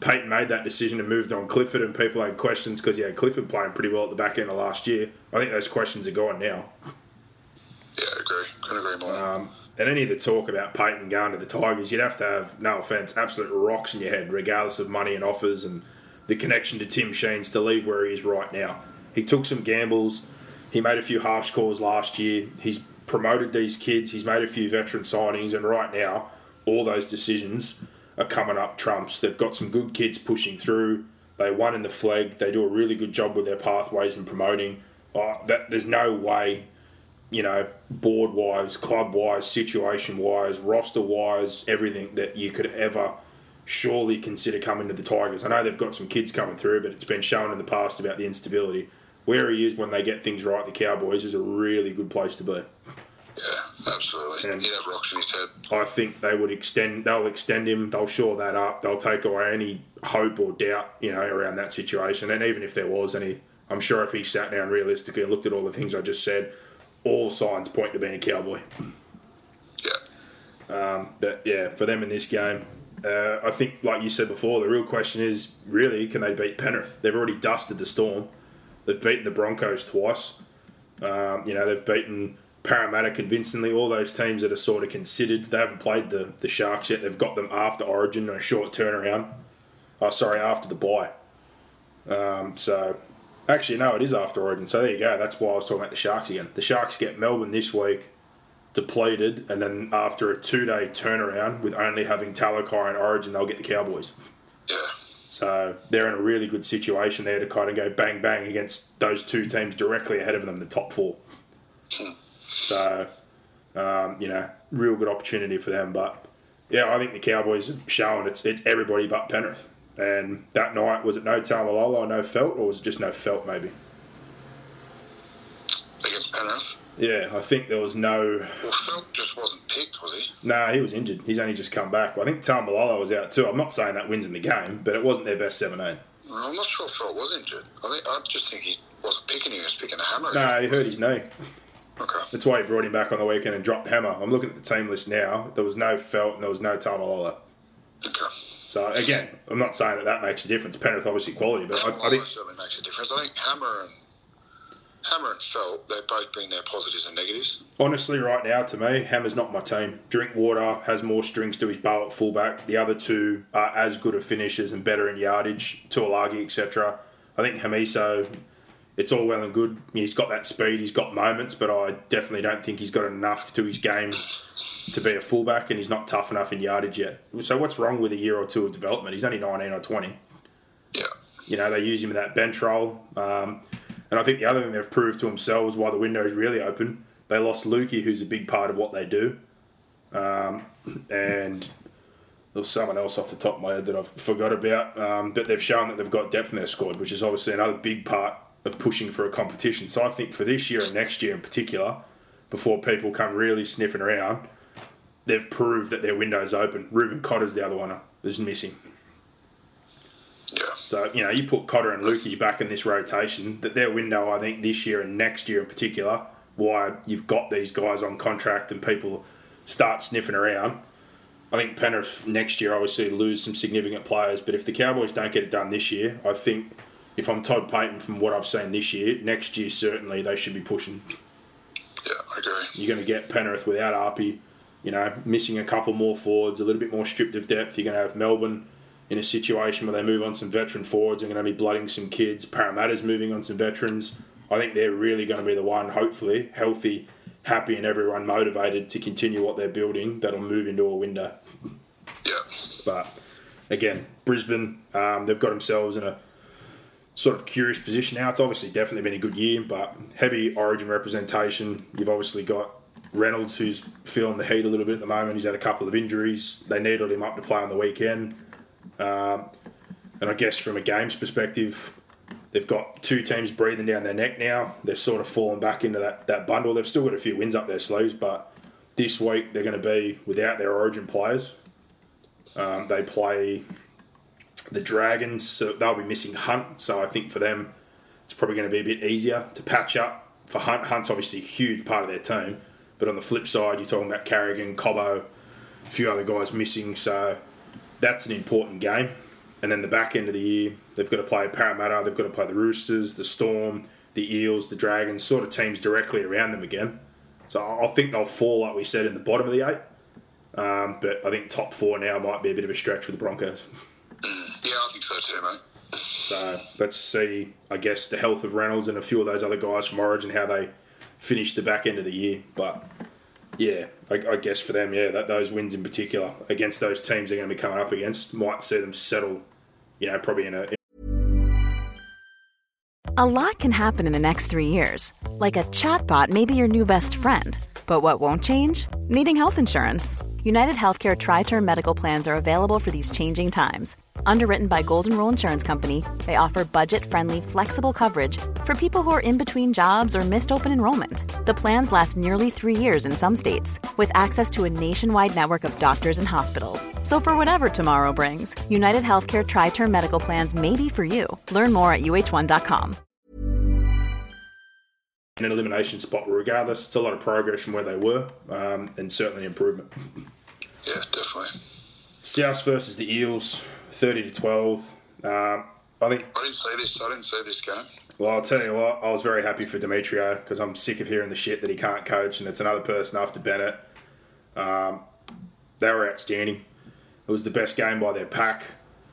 Peyton made that decision and moved on Clifford, and people had questions because he had Clifford playing pretty well at the back end of last year. I think those questions are gone now. Yeah, I agree. Couldn't agree more. Um, and any of the talk about Peyton going to the Tigers, you'd have to have, no offence, absolute rocks in your head, regardless of money and offers and the connection to Tim Sheens to leave where he is right now. He took some gambles. He made a few harsh calls last year. He's promoted these kids. He's made a few veteran signings. And right now, all those decisions are coming up trumps. They've got some good kids pushing through. They won in the flag. They do a really good job with their pathways and promoting. Oh, that, there's no way, you know, board-wise, club-wise, situation-wise, roster-wise, everything that you could ever surely consider coming to the Tigers. I know they've got some kids coming through, but it's been shown in the past about the instability. Where he is when they get things right, the Cowboys, is a really good place to be. Yeah, absolutely. And he'd have rocks in his head. I think they would extend. They'll extend him. They'll shore that up. They'll take away any hope or doubt, you know, around that situation. And even if there was any, I'm sure if he sat down realistically and looked at all the things I just said, all signs point to being a Cowboy. Yeah. Um, but yeah, for them in this game, uh, I think, like you said before, the real question is really, can they beat Penrith? They've already dusted the Storm. They've beaten the Broncos twice. Um, you know, they've beaten Parramatta convincingly. All those teams that are sort of considered. They haven't played the, the Sharks yet. They've got them after Origin on a short turnaround. Oh, sorry, after the bye. Um, so, actually, no, it is after Origin. So there you go. That's why I was talking about the Sharks again. The Sharks get Melbourne this week, depleted, and then after a two-day turnaround with only having Talakai and Origin, they'll get the Cowboys. Yeah. So they're in a really good situation there to kind of go bang bang against those two teams directly ahead of them, the top four. So, um, you know, real good opportunity for them. But yeah, I think the Cowboys have shown it's it's everybody but Penrith. And that night, was it no Tamalolo or no Felt, or was it just no Felt maybe? Against Penrith? Yeah, I think there was no... Well, Felt just wasn't picked, was he? No, nah, he was injured. He's only just come back. I think Tamalolo was out too. I'm not saying that wins him the game, but it wasn't their best seventeen. No, I'm not sure if Felt was injured. I think I just think he wasn't picking him. He was picking the Hammer. No, nah, he hurt his knee. Okay. That's why he brought him back on the weekend and dropped Hammer. I'm looking at the team list now. There was no Felt and there was no Tamalolo. Okay. So, again, I'm not saying that that makes a difference. Penrith, obviously, quality, but I, I think... That certainly makes a difference. I think Hammer and Hammer and Felt, they both bring their positives and negatives. Honestly, right now, to me, Hammer's not my team. Drinkwater has more strings to his bow at fullback. The other two are as good of finishers and better in yardage, Tuolagi, et cetera. I think Hamiso, it's all well and good. He's got that speed, he's got moments, but I definitely don't think he's got enough to his game to be a fullback, and he's not tough enough in yardage yet. So what's wrong with a year or two of development? He's only nineteen or twenty. Yeah. You know, they use him in that bench role. Um, and I think the other thing they've proved to themselves while the window is really open, they lost Lukey, who's a big part of what they do. Um, and there was someone else off the top of my head that I've forgot about. Um, but they've shown that they've got depth in their squad, which is obviously another big part of pushing for a competition. So I think for this year and next year in particular, before people come really sniffing around, they've proved that their window's open. Reuben Cotter's the other one who's missing. Yeah. So, you know, you put Cotter and Lukey back in this rotation, that their window, I think, this year and next year in particular, why you've got these guys on contract and people start sniffing around. I think Penrith next year obviously lose some significant players, but if the Cowboys don't get it done this year, I think if I'm Todd Payton from what I've seen this year, next year certainly they should be pushing. Yeah, I agree. You're going to get Penrith without Arpey, you know, missing a couple more forwards, a little bit more stripped of depth. You're going to have Melbourne in a situation where they move on some veteran forwards. They're going to be blooding some kids. Parramatta's moving on some veterans. I think they're really going to be the one, hopefully, healthy, happy and everyone motivated to continue what they're building that'll move into a window. Yeah. But, again, Brisbane, um, they've got themselves in a sort of curious position now. It's obviously definitely been a good year, but heavy Origin representation. You've obviously got Reynolds, who's feeling the heat a little bit at the moment. He's had a couple of injuries. They needed him up to play on the weekend. Um, and I guess from a games perspective, they've got two teams breathing down their neck now. They're sort of falling back into that, that bundle. They've still got a few wins up their sleeves, but this week they're going to be without their Origin players. Um, they play the Dragons, so they'll be missing Hunt. So I think for them, it's probably going to be a bit easier to patch up. For Hunt, Hunt's obviously a huge part of their team. But on the flip side, you're talking about Carrigan, Cobbo, a few other guys missing. So that's an important game. And then the back end of the year, they've got to play Parramatta, they've got to play the Roosters, the Storm, the Eels, the Dragons, sort of teams directly around them again. So I think they'll fall, like we said, in the bottom of the eight. Um, but I think top four now might be a bit of a stretch for the Broncos. Mm, yeah, I think so too, mate. So let's see, I guess, the health of Reynolds and a few of those other guys from Origin, how they finish the back end of the year. But yeah, I, I guess for them, yeah, that those wins in particular against those teams they're going to be coming up against might see them settle, you know, probably in a... A lot can happen in the next three years. Like a chatbot may be your new best friend. But what won't change? Needing health insurance. United Healthcare Tri-Term Medical Plans are available for these changing times. Underwritten by Golden Rule Insurance Company, they offer budget-friendly, flexible coverage for people who are in between jobs or missed open enrollment. The plans last nearly three years in some states, with access to a nationwide network of doctors and hospitals. So for whatever tomorrow brings, United Healthcare Tri-Term Medical Plans may be for you. Learn more at U H one dot com. An elimination spot, regardless, it's a lot of progress from where they were, um, and certainly improvement. Yeah, definitely. South versus the Eels, thirty to twelve. Um, I think. I didn't say this. I didn't say this game. Well, I'll tell you what. I was very happy for Demetrio because I'm sick of hearing the shit that he can't coach, and it's another person after Bennett. Um, they were outstanding. It was the best game by their pack.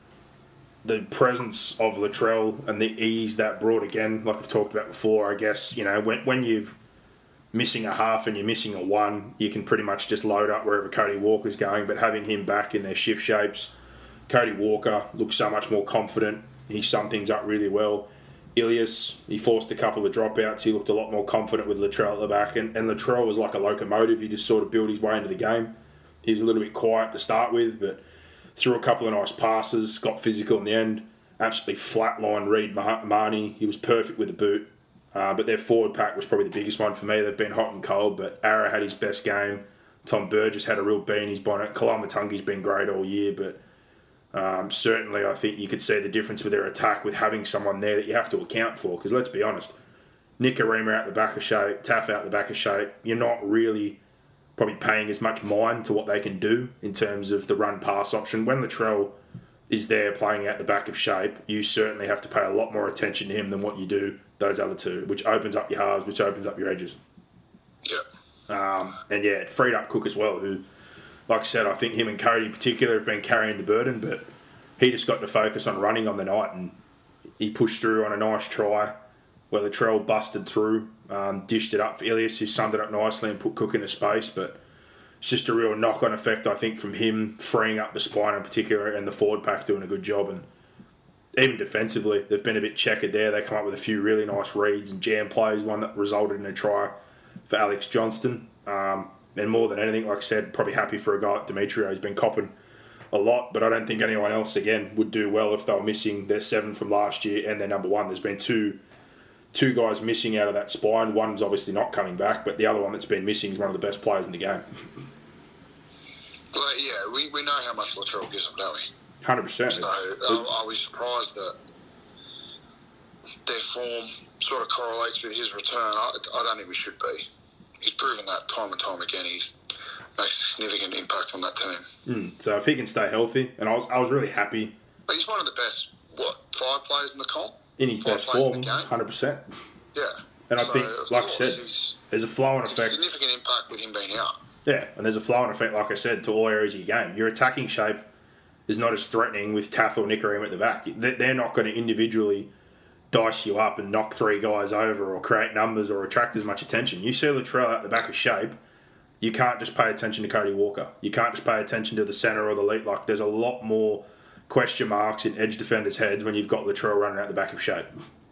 The presence of Latrell and the ease that brought, again, like I've talked about before, I guess, you know, when when you're missing a half and you're missing a one, you can pretty much just load up wherever Cody Walker's going, but having him back in their shift shapes, Cody Walker looks so much more confident. He summed things up really well. Ilias, he forced a couple of dropouts. He looked a lot more confident with Latrell at the back, and, and Latrell was like a locomotive. He just sort of built his way into the game. He was a little bit quiet to start with, but threw a couple of nice passes, got physical in the end, absolutely flatlined Reid Marnie. He was perfect with the boot. Uh, but their forward pack was probably the biggest one for me. They've been hot and cold, but Ara had his best game. Tom Burgess had a real bee in his bonnet. Kalamatungi's been great all year, but um, certainly I think you could see the difference with their attack with having someone there that you have to account for. Because let's be honest, Nikorima out the back of shape, Taff out the back of shape, you're not really probably paying as much mind to what they can do in terms of the run-pass option. When Latrell is there playing out the back of shape, you certainly have to pay a lot more attention to him than what you do those other two, which opens up your halves, which opens up your edges. Yep. Um, and yeah, it freed up Cook as well, who, like I said, I think him and Cody in particular have been carrying the burden, but he just got to focus on running on the night, and he pushed through on a nice try where Latrell busted through, um, dished it up for Ilias, who summed it up nicely and put Cook into space, but it's just a real knock-on effect, I think, from him freeing up the spine in particular and the forward pack doing a good job. And even defensively, they've been a bit checkered there. They come up with a few really nice reads and jam plays, one that resulted in a try for Alex Johnston. Um, and more than anything, like I said, probably happy for a guy like Demetrio. He's been copping a lot, but I don't think anyone else, again, would do well if they were missing their seven from last year and their number one. There's been two two guys missing out of that spine. One's obviously not coming back, but the other one that's been missing is one of the best players in the game. Well, yeah, we, we know how much Latrell gives them, don't we? one hundred percent. So uh, are we surprised that their form sort of correlates with his return? I, I don't think we should be. He's proven that time and time again. He's makes a significant impact on that team. Mm, so if he can stay healthy, and I was I was really happy. But he's one of the best, what, five players in the comp? In his five best form, one hundred percent. Yeah. And I so, think, like I course, said, there's a flow-on effect. Significant impact with him being out. Yeah, and there's a flow-on effect, like I said, to all areas of your game. Your attacking shape is not as threatening with Taff or Nikorima at the back. They're not going to individually dice you up and knock three guys over or create numbers or attract as much attention. You see Latrell at the back of shape, you can't just pay attention to Cody Walker. You can't just pay attention to the centre or the lead. Like, there's a lot more question marks in edge defenders' heads when you've got Latrell running out the back of shape.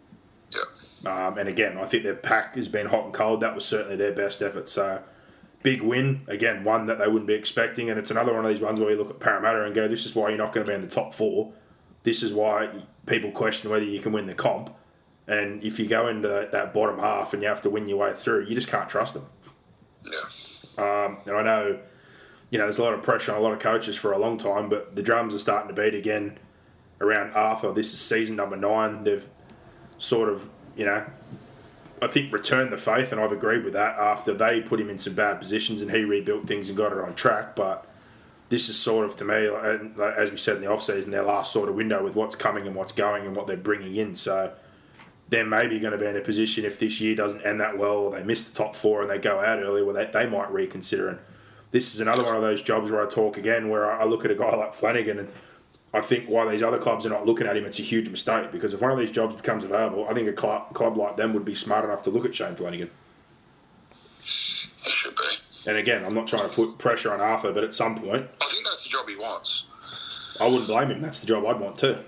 Yeah. Um, and again, I think their pack has been hot and cold. That was certainly their best effort. So, big win. Again, one that they wouldn't be expecting. And it's another one of these ones where you look at Parramatta and go, this is why you're not going to be in the top four. This is why people question whether you can win the comp. And if you go into that bottom half and you have to win your way through, you just can't trust them. Yeah. Um, and I know, you know, there's a lot of pressure on a lot of coaches for a long time, but the drums are starting to beat again around Arthur. This is season number nine. They've sort of, you know, I think returned the faith, and I've agreed with that after they put him in some bad positions and he rebuilt things and got it on track. But this is sort of, to me, like, like, as we said in the off-season, their last sort of window with what's coming and what's going and what they're bringing in. So they're maybe going to be in a position, if this year doesn't end that well or they miss the top four and they go out early, well, they, they might reconsider. And this is another one of those jobs where I talk again, where I look at a guy like Flanagan and I think why these other clubs are not looking at him, it's a huge mistake, because if one of these jobs becomes available, I think a club, club like them would be smart enough to look at Shane Flanagan. It should be. And again, I'm not trying to put pressure on Arthur, but at some point... I think that's the job he wants. I wouldn't blame him. That's the job I'd want too.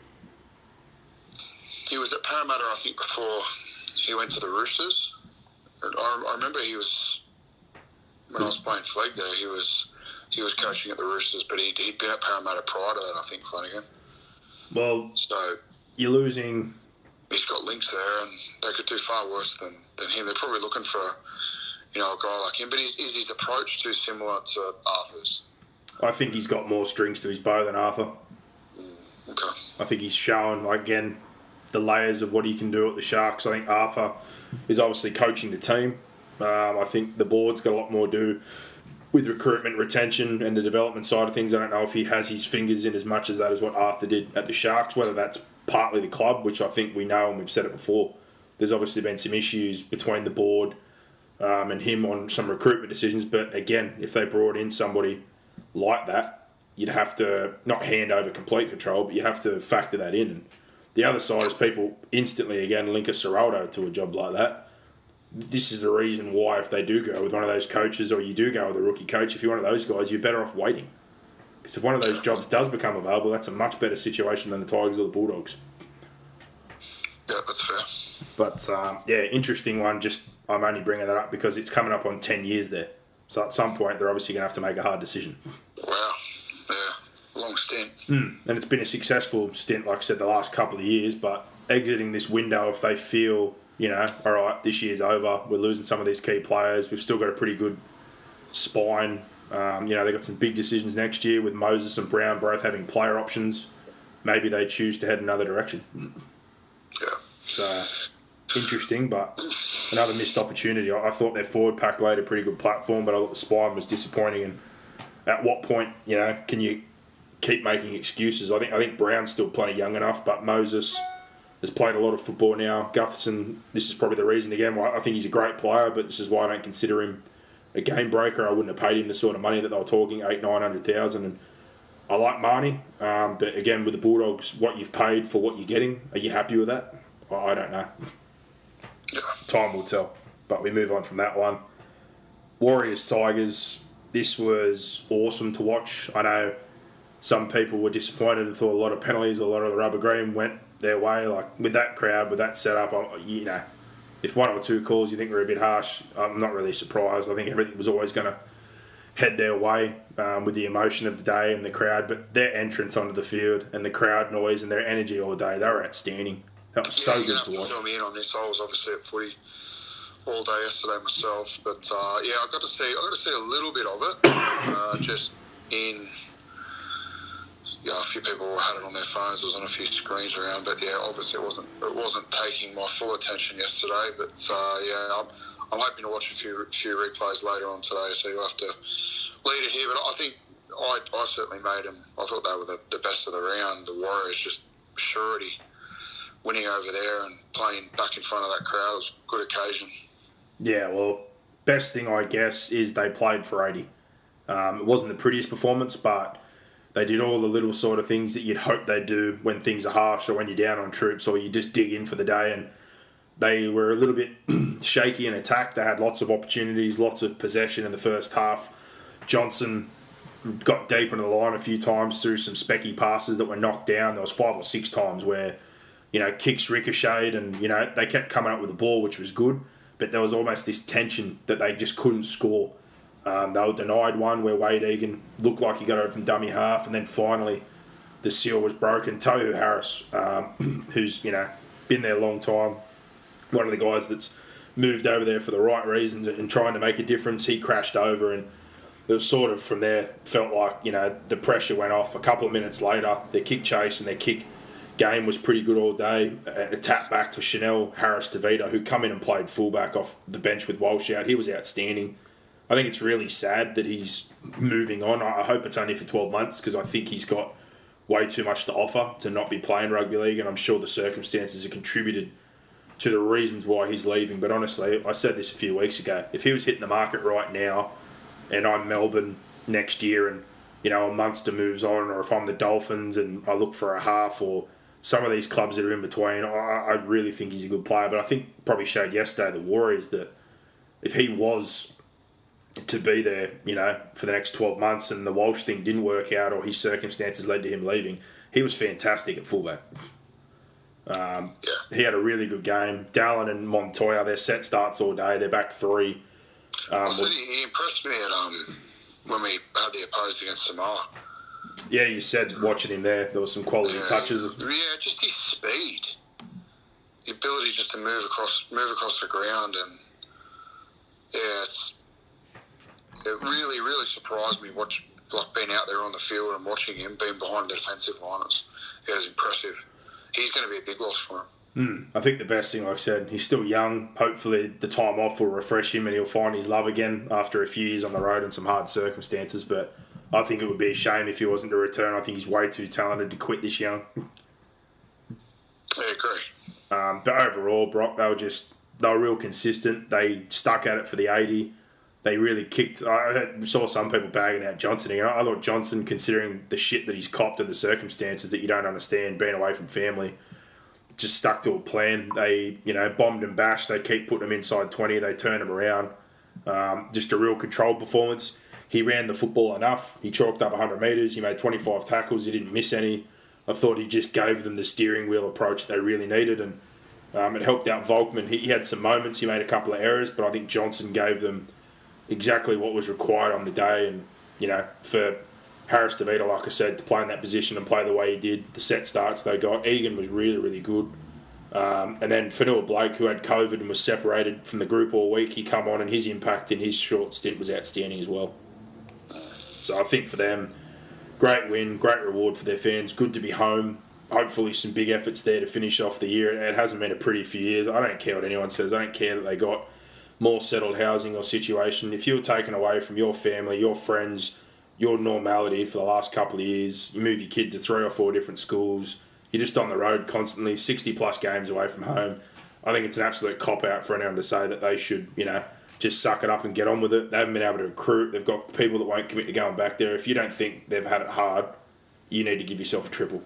He was at Parramatta, I think, before he went to the Roosters. And I, I remember he was... When I was playing flag there, he was he was coaching at the Roosters, but he'd, he'd been at Parramatta prior to that, I think, Flanagan. Well, so you're losing... He's got links there, and they could do far worse than, than him. They're probably looking for... You know, a guy like him, but is, is his approach too similar to Arthur's? I think he's got more strings to his bow than Arthur. Mm, okay. I think he's shown, again, the layers of what he can do at the Sharks. I think Arthur is obviously coaching the team. Um, I think the board's got a lot more to do with recruitment, retention, and the development side of things. I don't know if he has his fingers in as much as that as what Arthur did at the Sharks, whether that's partly the club, which I think we know and we've said it before. There's obviously been some issues between the board Um, and him on some recruitment decisions. But again, if they brought in somebody like that, you'd have to not hand over complete control, but you have to factor that in. And the other side is people instantly, again, link a Serraldo to a job like that. This is the reason why, if they do go with one of those coaches or you do go with a rookie coach, if you're one of those guys, you're better off waiting. Because if one of those jobs does become available, that's a much better situation than the Tigers or the Bulldogs. Yeah, that's fair. But, um, yeah, interesting one. Just I'm only bringing that up because it's coming up on ten years there. So at some point, they're obviously going to have to make a hard decision. Wow. Yeah. Long stint. Mm. And it's been a successful stint, like I said, the last couple of years. But exiting this window, if they feel, you know, all right, this year's over, we're losing some of these key players, we've still got a pretty good spine. Um, you know, they've got some big decisions next year with Moses and Brown both having player options. Maybe they choose to head another direction. Yeah. So, interesting, but another missed opportunity. I, I thought their forward pack laid a pretty good platform, but I thought the spine was disappointing. And at what point, you know, can you keep making excuses? I think I think Brown's still plenty young enough, but Moses has played a lot of football now. Gutherson, this is probably the reason again why I think he's a great player, but this is why I don't consider him a game breaker. I wouldn't have paid him the sort of money that they were talking, eight, nine hundred thousand. And I like Marnie, um, but again with the Bulldogs, what you've paid for what you're getting, are you happy with that? Well, I don't know. Time will tell. But we move on from that one. Warriors Tigers. This was awesome to watch. I know some people were disappointed and thought a lot of penalties, a lot of the rubber green went their way. Like with that crowd, with that setup, you know, if one or two calls you think were a bit harsh, I'm not really surprised. I think everything was always going to head their way um, with the emotion of the day and the crowd. But their entrance onto the field and the crowd noise and their energy all day, they were outstanding. That was yeah, so good to to watch. Fill me in on this. I was obviously at footy all day yesterday myself, but uh, yeah, I got to see I got to see a little bit of it. Uh, just in, yeah, a few people had it on their phones. There was on a few screens around, but yeah, obviously it wasn't it wasn't taking my full attention yesterday. But uh, yeah, I'm, I'm hoping to watch a few few replays later on today, so you'll have to lead it here. But I think I, I certainly made them. I thought they were the, the best of the round. The Warriors just surety. Winning over there and playing back in front of that crowd was a good occasion. Yeah, well, best thing, I guess, is they played for eighty. Um, it wasn't the prettiest performance, but they did all the little sort of things that you'd hope they'd do when things are harsh or when you're down on troops or you just dig in for the day. And they were a little bit shaky in attack. They had lots of opportunities, lots of possession in the first half. Johnson got deep into the line a few times through some specky passes that were knocked down. There was five or six times where, you know, kicks ricocheted and, you know, they kept coming up with the ball, which was good. But there was almost this tension that they just couldn't score. Um, they were denied one where Wade Egan looked like he got over from dummy half, and then finally the seal was broken. Tohu Harris, um, who's, you know, been there a long time, one of the guys that's moved over there for the right reasons and trying to make a difference, he crashed over, and it was sort of from there, felt like, you know, the pressure went off. A couple of minutes later, their kick chase and their kick game was pretty good all day. A tap back for Chanel Harris-Tavita, who come in and played fullback off the bench with Walsh out. He was outstanding. I think it's really sad that he's moving on. I hope it's only for twelve months because I think he's got way too much to offer to not be playing rugby league, and I'm sure the circumstances have contributed to the reasons why he's leaving. But honestly, I said this a few weeks ago, if he was hitting the market right now and I'm Melbourne next year and, you know, a Munster moves on, or if I'm the Dolphins and I look for a half, or some of these clubs that are in between, I, I really think he's a good player. But I think probably showed yesterday, the Warriors, that if he was to be there, you know, for the next twelve months and the Walsh thing didn't work out or his circumstances led to him leaving, he was fantastic at fullback. Um, yeah. He had a really good game. Dallin and Montoya, their set starts all day. They're back three. Um, I said he, he impressed me at um, when we had the opposed against Samoa. Yeah, you said watching him there, there was some quality yeah, touches. Yeah, just his speed, the ability just to move across, move across the ground, and yeah, it's, it really, really surprised me. Watch, like being out there on the field and watching him, being behind the defensive line, it was, it was impressive. He's going to be a big loss for him. Mm, I think the best thing, like I said, he's still young. Hopefully the time off will refresh him and he'll find his love again after a few years on the road and some hard circumstances. But I think it would be a shame if he wasn't to return. I think he's way too talented to quit this young. I agree. Um, but overall, Brock, they were just, they were real consistent. They stuck at it for the eighty. They really kicked. I saw some people bagging out Johnson again. I thought Johnson, considering the shit that he's copped and the circumstances that you don't understand, being away from family, just stuck to a plan. They, you know, bombed and bashed. They keep putting him inside twenty. They turn him around. Um, just a real controlled performance. He ran the football enough. He chalked up one hundred metres. He made twenty-five tackles. He didn't miss any. I thought he just gave them the steering wheel approach they really needed, and um, it helped out Volkman. He, he had some moments. He made a couple of errors, but I think Johnson gave them exactly what was required on the day. And, you know, for Harris DeVita, like I said, to play in that position and play the way he did, the set starts they got, Egan was really, really good. Um, and then Fanua Blake, who had COVID and was separated from the group all week, he come on and his impact in his short stint was outstanding as well. So I think for them, great win, great reward for their fans, good to be home. Hopefully some big efforts there to finish off the year. It hasn't been a pretty few years. I don't care what anyone says. I don't care that they got more settled housing or situation. If you were taken away from your family, your friends, your normality for the last couple of years, you move your kid to three or four different schools, you're just on the road constantly, sixty plus games away from home. I think it's an absolute cop-out for anyone to say that they should, you know, just suck it up and get on with it. They haven't been able to recruit. They've got people that won't commit to going back there. If you don't think they've had it hard, you need to give yourself a triple.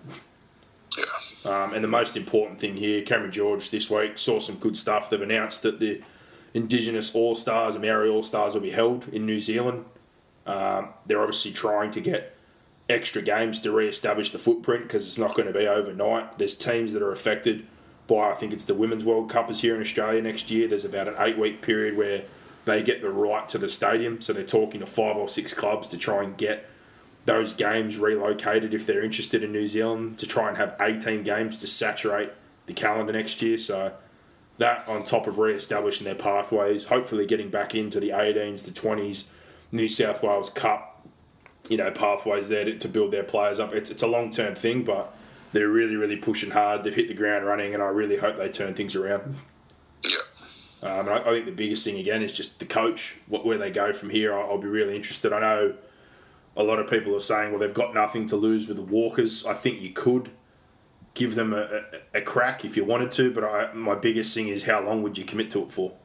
Yeah. Um, and the most important thing here, Cameron George this week saw some good stuff. They've announced that the Indigenous All-Stars and Maori All-Stars will be held in New Zealand. Um, they're obviously trying to get extra games to re-establish the footprint because it's not going to be overnight. There's teams that are affected by, I think it's the Women's World Cup is here in Australia next year. There's about an eight-week period where they get the right to the stadium. So they're talking to five or six clubs to try and get those games relocated if they're interested in New Zealand, to try and have eighteen games to saturate the calendar next year. So that on top of re-establishing their pathways, hopefully getting back into the eighteens, the twenties, New South Wales Cup, you know, pathways there to, to build their players up. It's, it's a long-term thing, but they're really, really pushing hard. They've hit the ground running, and I really hope they turn things around. Yeah. Um, I, I think the biggest thing, again, is just the coach, what, where they go from here. I'll, I'll be really interested. I know a lot of people are saying, well, they've got nothing to lose with the Walkers. I think you could give them a, a, a crack if you wanted to, but I, my biggest thing is how long would you commit to it for?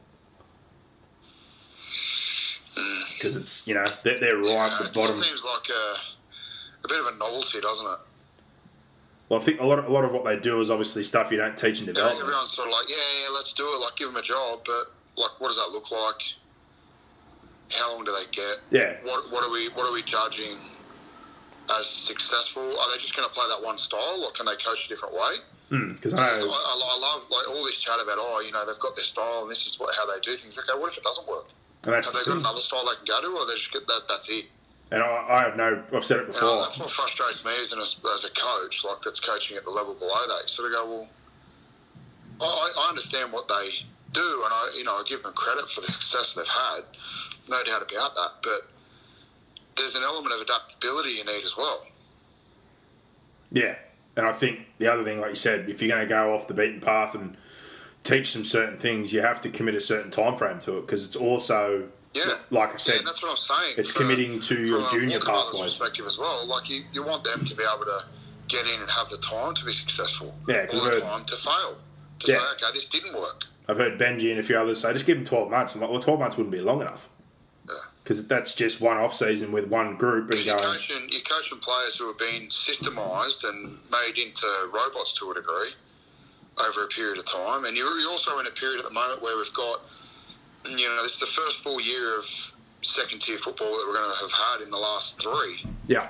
Because it's, you know, they're, they're right yeah, at the bottom. It seems like a, a bit of a novelty, doesn't it? Well, I think a lot of, a lot of what they do is obviously stuff you don't teach in Yeah, development. everyone's sort of like, yeah, yeah, let's do it. Like, give them a job, but like, what does that look like? How long do they get? Yeah. What what are we what are we judging as successful? Are they just going to play that one style, or can they coach a different way? Because mm, I, I, I, I love like all this chat about, oh, you know, they've got their style and this is what, how they do things. Okay, what if it doesn't work? and that's Have they the got thing. another style they can go to, or they just get that? That's it. And I, I have no. I've said it You before. know, that's what frustrates me as, an, as a coach, like that's coaching at the level below that. You sort of go, well, I, I understand what they do, and I, you know, I give them credit for the success they've had, no doubt about that. But there's an element of adaptability you need as well. Yeah, and I think the other thing, like you said, if you're going to go off the beaten path and teach them certain things, you have to commit a certain time frame to it, because it's also Yeah. Like I said, yeah, that's what I'm saying. It's For, committing to your junior pathways. pathways. Perspective as well. Like, you, you want them to be able to get in and have the time to be successful. Yeah, or the heard, time to fail. To yeah. say, okay, this didn't work. I've heard Benji and a few others say, just give them twelve months. I'm like, well, twelve months wouldn't be long enough. Yeah. Because that's just one off-season with one group. And you're, going, coaching, you're coaching players who have been systemised and made into robots to a degree over a period of time. And you're, you're also in a period at the moment where we've got, you know, this is the first full year of second-tier football that we're going to have had in the last three. Yeah.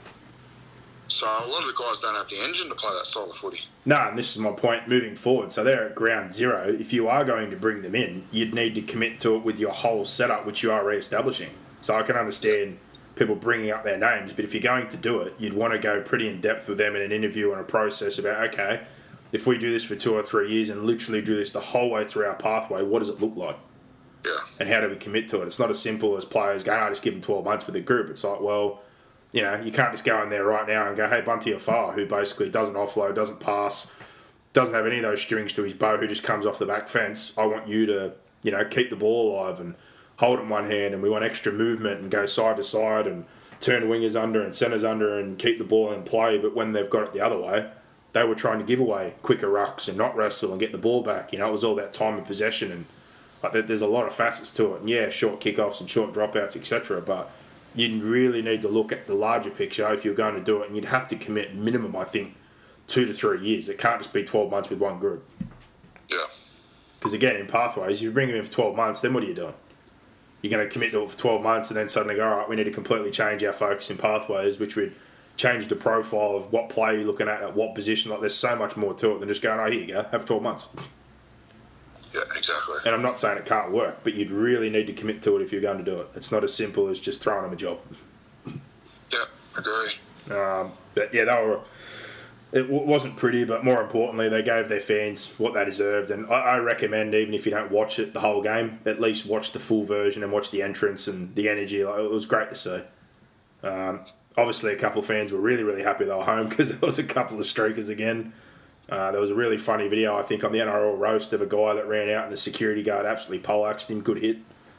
So a lot of the guys don't have the engine to play that style of footy. No, and this is my point moving forward. So they're at ground zero. If you are going to bring them in, you'd need to commit to it with your whole setup, which you are re-establishing. So I can understand people bringing up their names, but if you're going to do it, you'd want to go pretty in-depth with them in an interview and a process about, okay, if we do this for two or three years and literally do this the whole way through our pathway, what does it look like? Yeah. And how do we commit to it? It's not as simple as players going, I just give them twelve months with a group. It's like, well, you know, you can't just go in there right now and go, hey, Bunty Afar, who basically doesn't offload, doesn't pass, doesn't have any of those strings to his bow, who just comes off the back fence. I want you to, you know, keep the ball alive and hold it in one hand, and we want extra movement and go side to side and turn wingers under and centres under and keep the ball in play. But when they've got it the other way, they were trying to give away quicker rucks and not wrestle and get the ball back. You know, it was all that time of possession, and like, there's a lot of facets to it. And yeah, short kickoffs and short dropouts, et cetera. But you really need to look at the larger picture if you're going to do it, and you'd have to commit minimum, I think, two to three years. It can't just be twelve months with one group. Yeah. Because again, in pathways, if you bring them in for twelve months, then what are you doing? You're going to commit to it for twelve months and then suddenly go, all right, we need to completely change our focus in pathways, which would change the profile of what play you're looking at, at what position. Like, there's so much more to it than just going, oh, here you go, have twelve months. Yeah, exactly. And I'm not saying it can't work, but you'd really need to commit to it if you're going to do it. It's not as simple as just throwing them a job. Yeah, agree. Um, but yeah, they were. It w- wasn't pretty, but more importantly, they gave their fans what they deserved. And I, I recommend, even if you don't watch it the whole game, at least watch the full version and watch the entrance and the energy. Like, it was great to see. Um, obviously, a couple of fans were really, really happy they were home because there was a couple of streakers again. Uh, there was a really funny video, I think, on the N R L roast of a guy that ran out and the security guard absolutely poleaxed him. Good hit.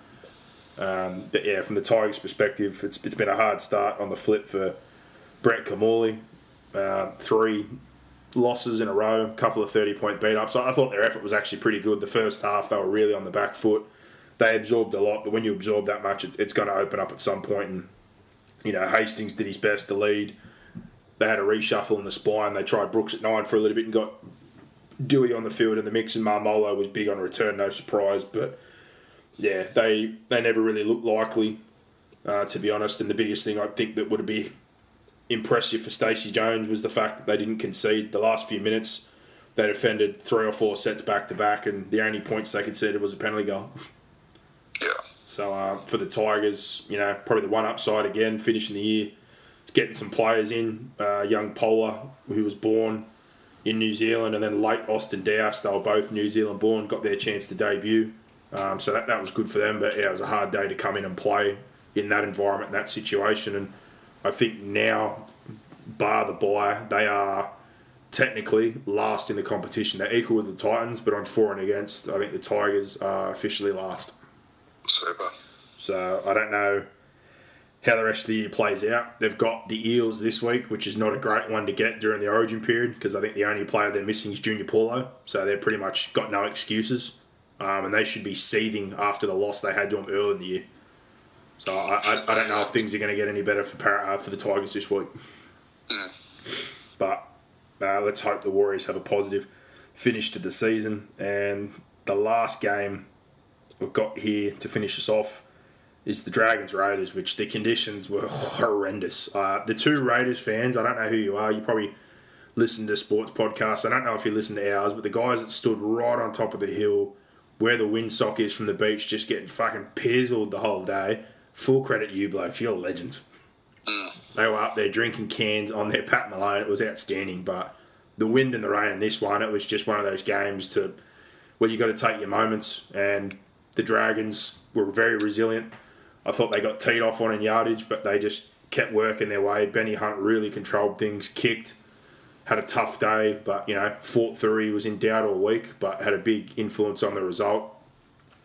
Um, but yeah, from the Tigers' perspective, it's it's been a hard start on the flip for Brett Kamali. Uh, three losses in a row, a couple of thirty-point beat-ups. I thought their effort was actually pretty good. The first half, they were really on the back foot. They absorbed a lot, but when you absorb that much, it's, it's going to open up at some point. And, you know, Hastings did his best to lead. They had a reshuffle in the spine. They tried Brooks at nine for a little bit and got Dewey on the field in the mix, and Marmolo was big on return, no surprise. But, yeah, they they never really looked likely, uh, to be honest. And the biggest thing I think that would be impressive for Stacey Jones was the fact that they didn't concede the last few minutes. They defended three or four sets back-to-back, and the only points they conceded was a penalty goal. Yeah. So uh, for the Tigers, you know, probably the one upside again, finishing the year, getting some players in. Uh, young Polar, who was born in New Zealand, and then late Austin Dowse, they were both New Zealand born, got their chance to debut. Um, so that, that was good for them, but yeah, it was a hard day to come in and play in that environment, that situation. And I think now, bar the bye, they are technically last in the competition. They're equal with the Titans, but on for and against, I think the Tigers are officially last. Super. So I don't know how the rest of the year plays out. They've got the Eels this week, which is not a great one to get during the Origin period, because I think the only player they're missing is Junior Paulo. So they've pretty much got no excuses. Um, and they should be seething after the loss they had to them early in the year. So I, I, I don't know if things are going to get any better for Para, uh, for the Tigers this week. Mm. But uh, let's hope the Warriors have a positive finish to the season. And the last game we've got here to finish us off is the Dragons Raiders, which the conditions were horrendous. Uh, the two Raiders fans, I don't know who you are, you probably listen to sports podcasts. I don't know if you listen to ours, but the guys that stood right on top of the hill where the windsock is from the beach, just getting fucking pizzled the whole day. Full credit to you blokes, you're legends. They were up there drinking cans on their Pat Malone. It was outstanding, but the wind and the rain in this one, it was just one of those games to where you got to take your moments, and the Dragons were very resilient. I thought they got teed off on in yardage, but they just kept working their way. Benny Hunt really controlled things, kicked, had a tough day, but, you know, fought through. He was in doubt all week, but had a big influence on the result.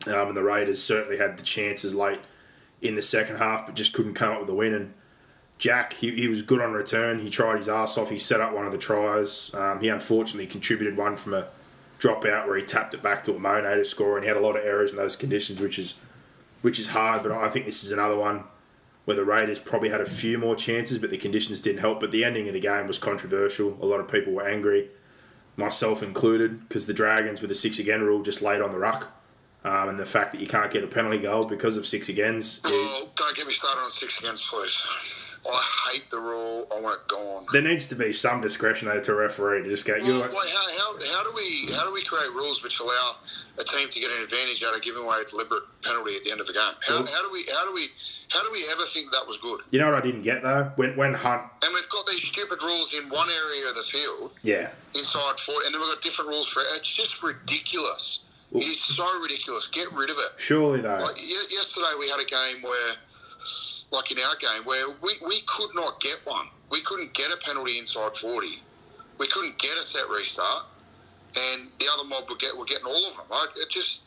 Um, and the Raiders certainly had the chances late in the second half, but just couldn't come up with a win. And Jack, he, he was good on return. He tried his ass off. He set up one of the tries. Um, he unfortunately contributed one from a dropout where he tapped it back to a Monet to score, and he had a lot of errors in those conditions, which is which is hard. But I think this is another one where the Raiders probably had a few more chances, but the conditions didn't help. But the ending of the game was controversial. A lot of people were angry, myself included, because the Dragons, with the six again rule, just laid on the ruck. Um, and the fact that you can't get a penalty goal because of six agains. Oh, don't get me started on six agains, please. I hate the rule. I want it gone. There needs to be some discretion there to a referee to just go. Well, You're like, how, how, how do we how do we create rules which allow a team to get an advantage out of giving away a deliberate penalty at the end of the game? How, how do we how do we how do we ever think that was good? You know what I didn't get though? When when Hunt and we've got these stupid rules in one area of the field. Yeah. Inside forty, and then we've got different rules for it. It's just ridiculous. Well, it is so ridiculous. Get rid of it. Surely though. Like yesterday, we had a game where. Like in our game, where we, we could not get one. We couldn't get a penalty inside forty. We couldn't get a set restart. And the other mob were, get, were getting all of them. I, it just,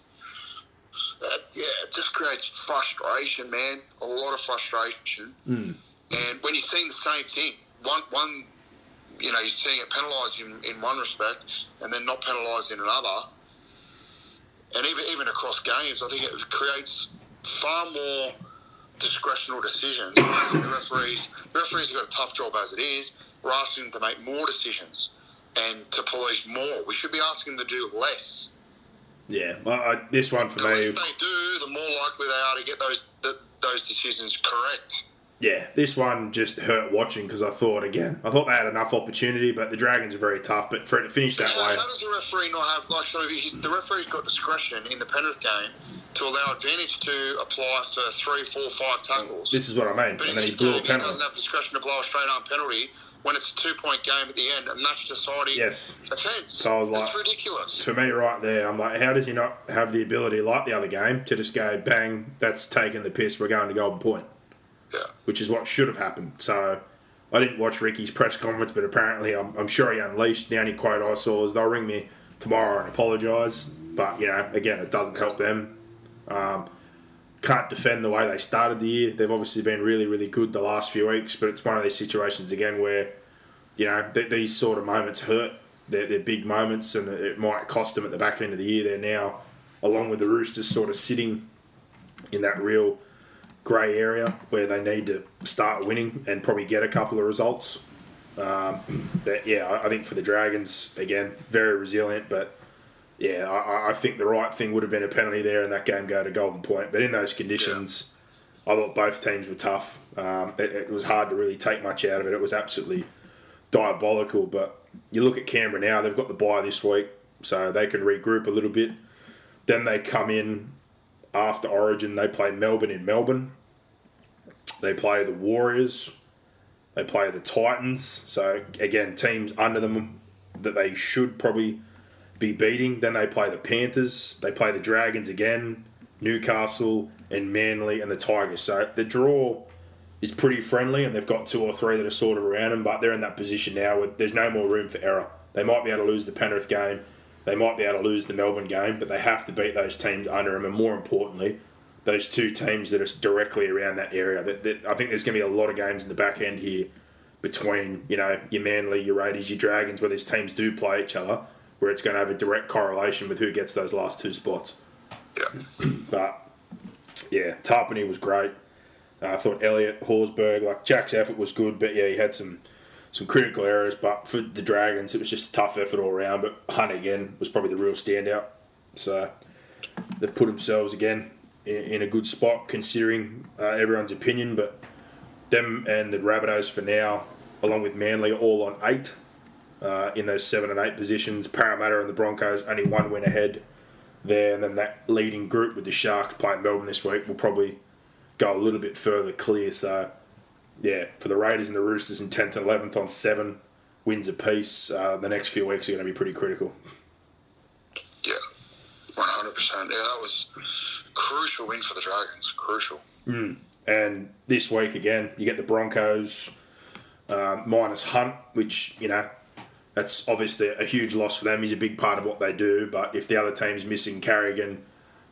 uh, yeah, it just creates frustration, man. A lot of frustration. Mm. And when you're seeing the same thing, one, one you know, you're seeing it penalised in, in one respect and then not penalised in another. And even, even across games, I think it creates far more discretional decisions. the referees, the referees have got a tough job as it is. We're asking them to make more decisions and to police more. We should be asking them to do less. Yeah, well, I, this one for the me. The less they do, the more likely they are to get those the, those decisions correct. Yeah, this one just hurt watching because I thought, again, I thought they had enough opportunity, but the Dragons are very tough. But for it to finish that how, way. How does the referee not have, like, so he's, the referee's got discretion in the Penrith game to allow advantage to apply for three, four, five tackles. This is what I mean. But and then he game, blew a penalty. He doesn't have discretion to blow a straight arm penalty when it's a two-point game at the end, a match-deciding yes. offence. So I was like, it's ridiculous. For me, right there, I'm like, how does he not have the ability, like the other game, to just go, bang, that's taking the piss, we're going to Golden Point? Yeah. Which is what should have happened. So I didn't watch Ricky's press conference, but apparently I'm, I'm sure he unleashed. The only quote I saw was, they'll ring me tomorrow and apologise. But, you know, again, it doesn't help them. Um, can't defend the way they started the year. They've obviously been really, really good the last few weeks, but it's one of these situations, again, where, you know, th- these sort of moments hurt. They're, they're big moments, and it might cost them at the back end of the year. They're now, along with the Roosters, sort of sitting in that real grey area where they need to start winning and probably get a couple of results. Um, but, yeah, I think for the Dragons, again, very resilient, but yeah, I, I think the right thing would have been a penalty there and that game go to Golden Point. But in those conditions, yeah. I thought both teams were tough. Um, it, it was hard to really take much out of it. It was absolutely diabolical. But you look at Canberra now, they've got the bye this week, so they can regroup a little bit. Then they come in after Origin. They play Melbourne in Melbourne. They play the Warriors. They play the Titans. So, again, teams under them that they should probably be beating. Then they play the Panthers. They play the Dragons again, Newcastle and Manly and the Tigers. So the draw is pretty friendly, and they've got two or three that are sort of around them, but they're in that position now where there's no more room for error. They might be able to lose the Penrith game. They might be able to lose the Melbourne game, but they have to beat those teams under them, and more importantly, those two teams that are directly around that area. That, that I think there's going to be a lot of games in the back end here between, you know, your Manly, your Raiders, your Dragons, where these teams do play each other, where it's going to have a direct correlation with who gets those last two spots. Yeah. But, yeah, Tarpany was great. Uh, I thought Elliott, Horsburgh, like Jack's effort was good, but yeah, he had some some critical errors. But for the Dragons, it was just a tough effort all around. But Hunt, again, was probably the real standout. So they've put themselves, again, in, in a good spot, considering uh, everyone's opinion. But them and the Rabbitohs for now, along with Manly, are all on eight. Uh, in those seven and eight positions. Parramatta and the Broncos only one win ahead there, and then that leading group with the Sharks playing Melbourne this week will probably go a little bit further clear. So, yeah, for the Raiders and the Roosters in tenth and eleventh on seven wins apiece, uh, the next few weeks are going to be pretty critical. Yeah, one hundred percent. Yeah, that was a crucial win for the Dragons. Crucial. Mm. And this week, again, you get the Broncos uh, minus Hunt, which, you know, that's obviously a huge loss for them. He's a big part of what they do. But if the other team's missing Carrigan,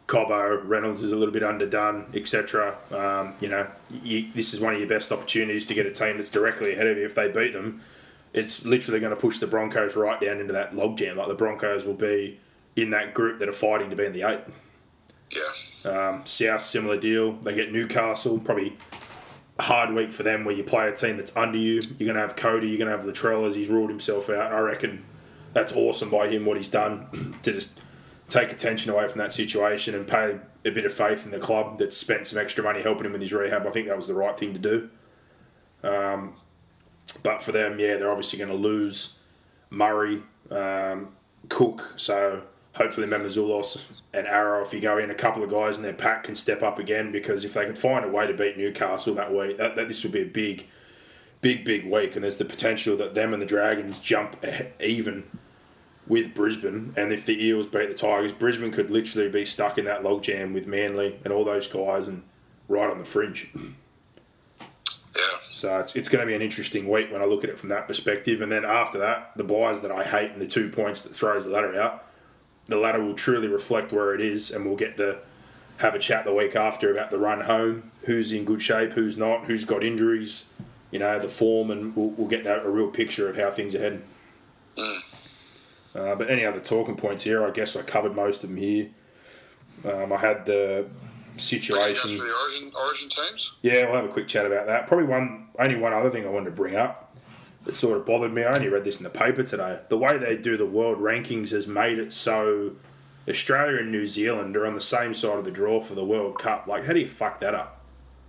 Cobbo, Reynolds is a little bit underdone, et cetera. Um, you know, you, this is one of your best opportunities to get a team that's directly ahead of you. If they beat them, it's literally going to push the Broncos right down into that logjam. Like the Broncos will be in that group that are fighting to be in the eight. Yeah. Um, South, similar deal. They get Newcastle, probably a hard week for them where you play a team that's under you. You're going to have Cody, you're going to have Latrell as he's ruled himself out. I reckon that's awesome by him, what he's done to just take attention away from that situation and pay a bit of faith in the club that's spent some extra money helping him with his rehab. I think that was the right thing to do. Um, but for them, yeah, they're obviously going to lose Murray, um, Cook, so hopefully Mamazoulos and Arrow, if you go in, a couple of guys in their pack can step up again, because if they can find a way to beat Newcastle that week, that, that this will be a big, big, big week, and there's the potential that them and the Dragons jump even with Brisbane, and if the Eels beat the Tigers, Brisbane could literally be stuck in that logjam with Manly and all those guys and right on the fringe. Yeah. So it's it's going to be an interesting week when I look at it from that perspective. And then after that, the buys that I hate and the two points that throws the ladder out, the ladder will truly reflect where it is, and we'll get to have a chat the week after about the run home, who's in good shape, who's not, who's got injuries, you know, the form, and we'll, we'll get a real picture of how things are heading. Mm. Uh, but any other talking points here, I guess I covered most of them here. Um, I had the situation. For the origin, origin teams? Yeah, we'll have a quick chat about that. Probably one, only one other thing I wanted to bring up that sort of bothered me. I only read this in the paper today. The way they do the world rankings has made it so Australia and New Zealand are on the same side of the draw for the World Cup. Like, how do you fuck that up?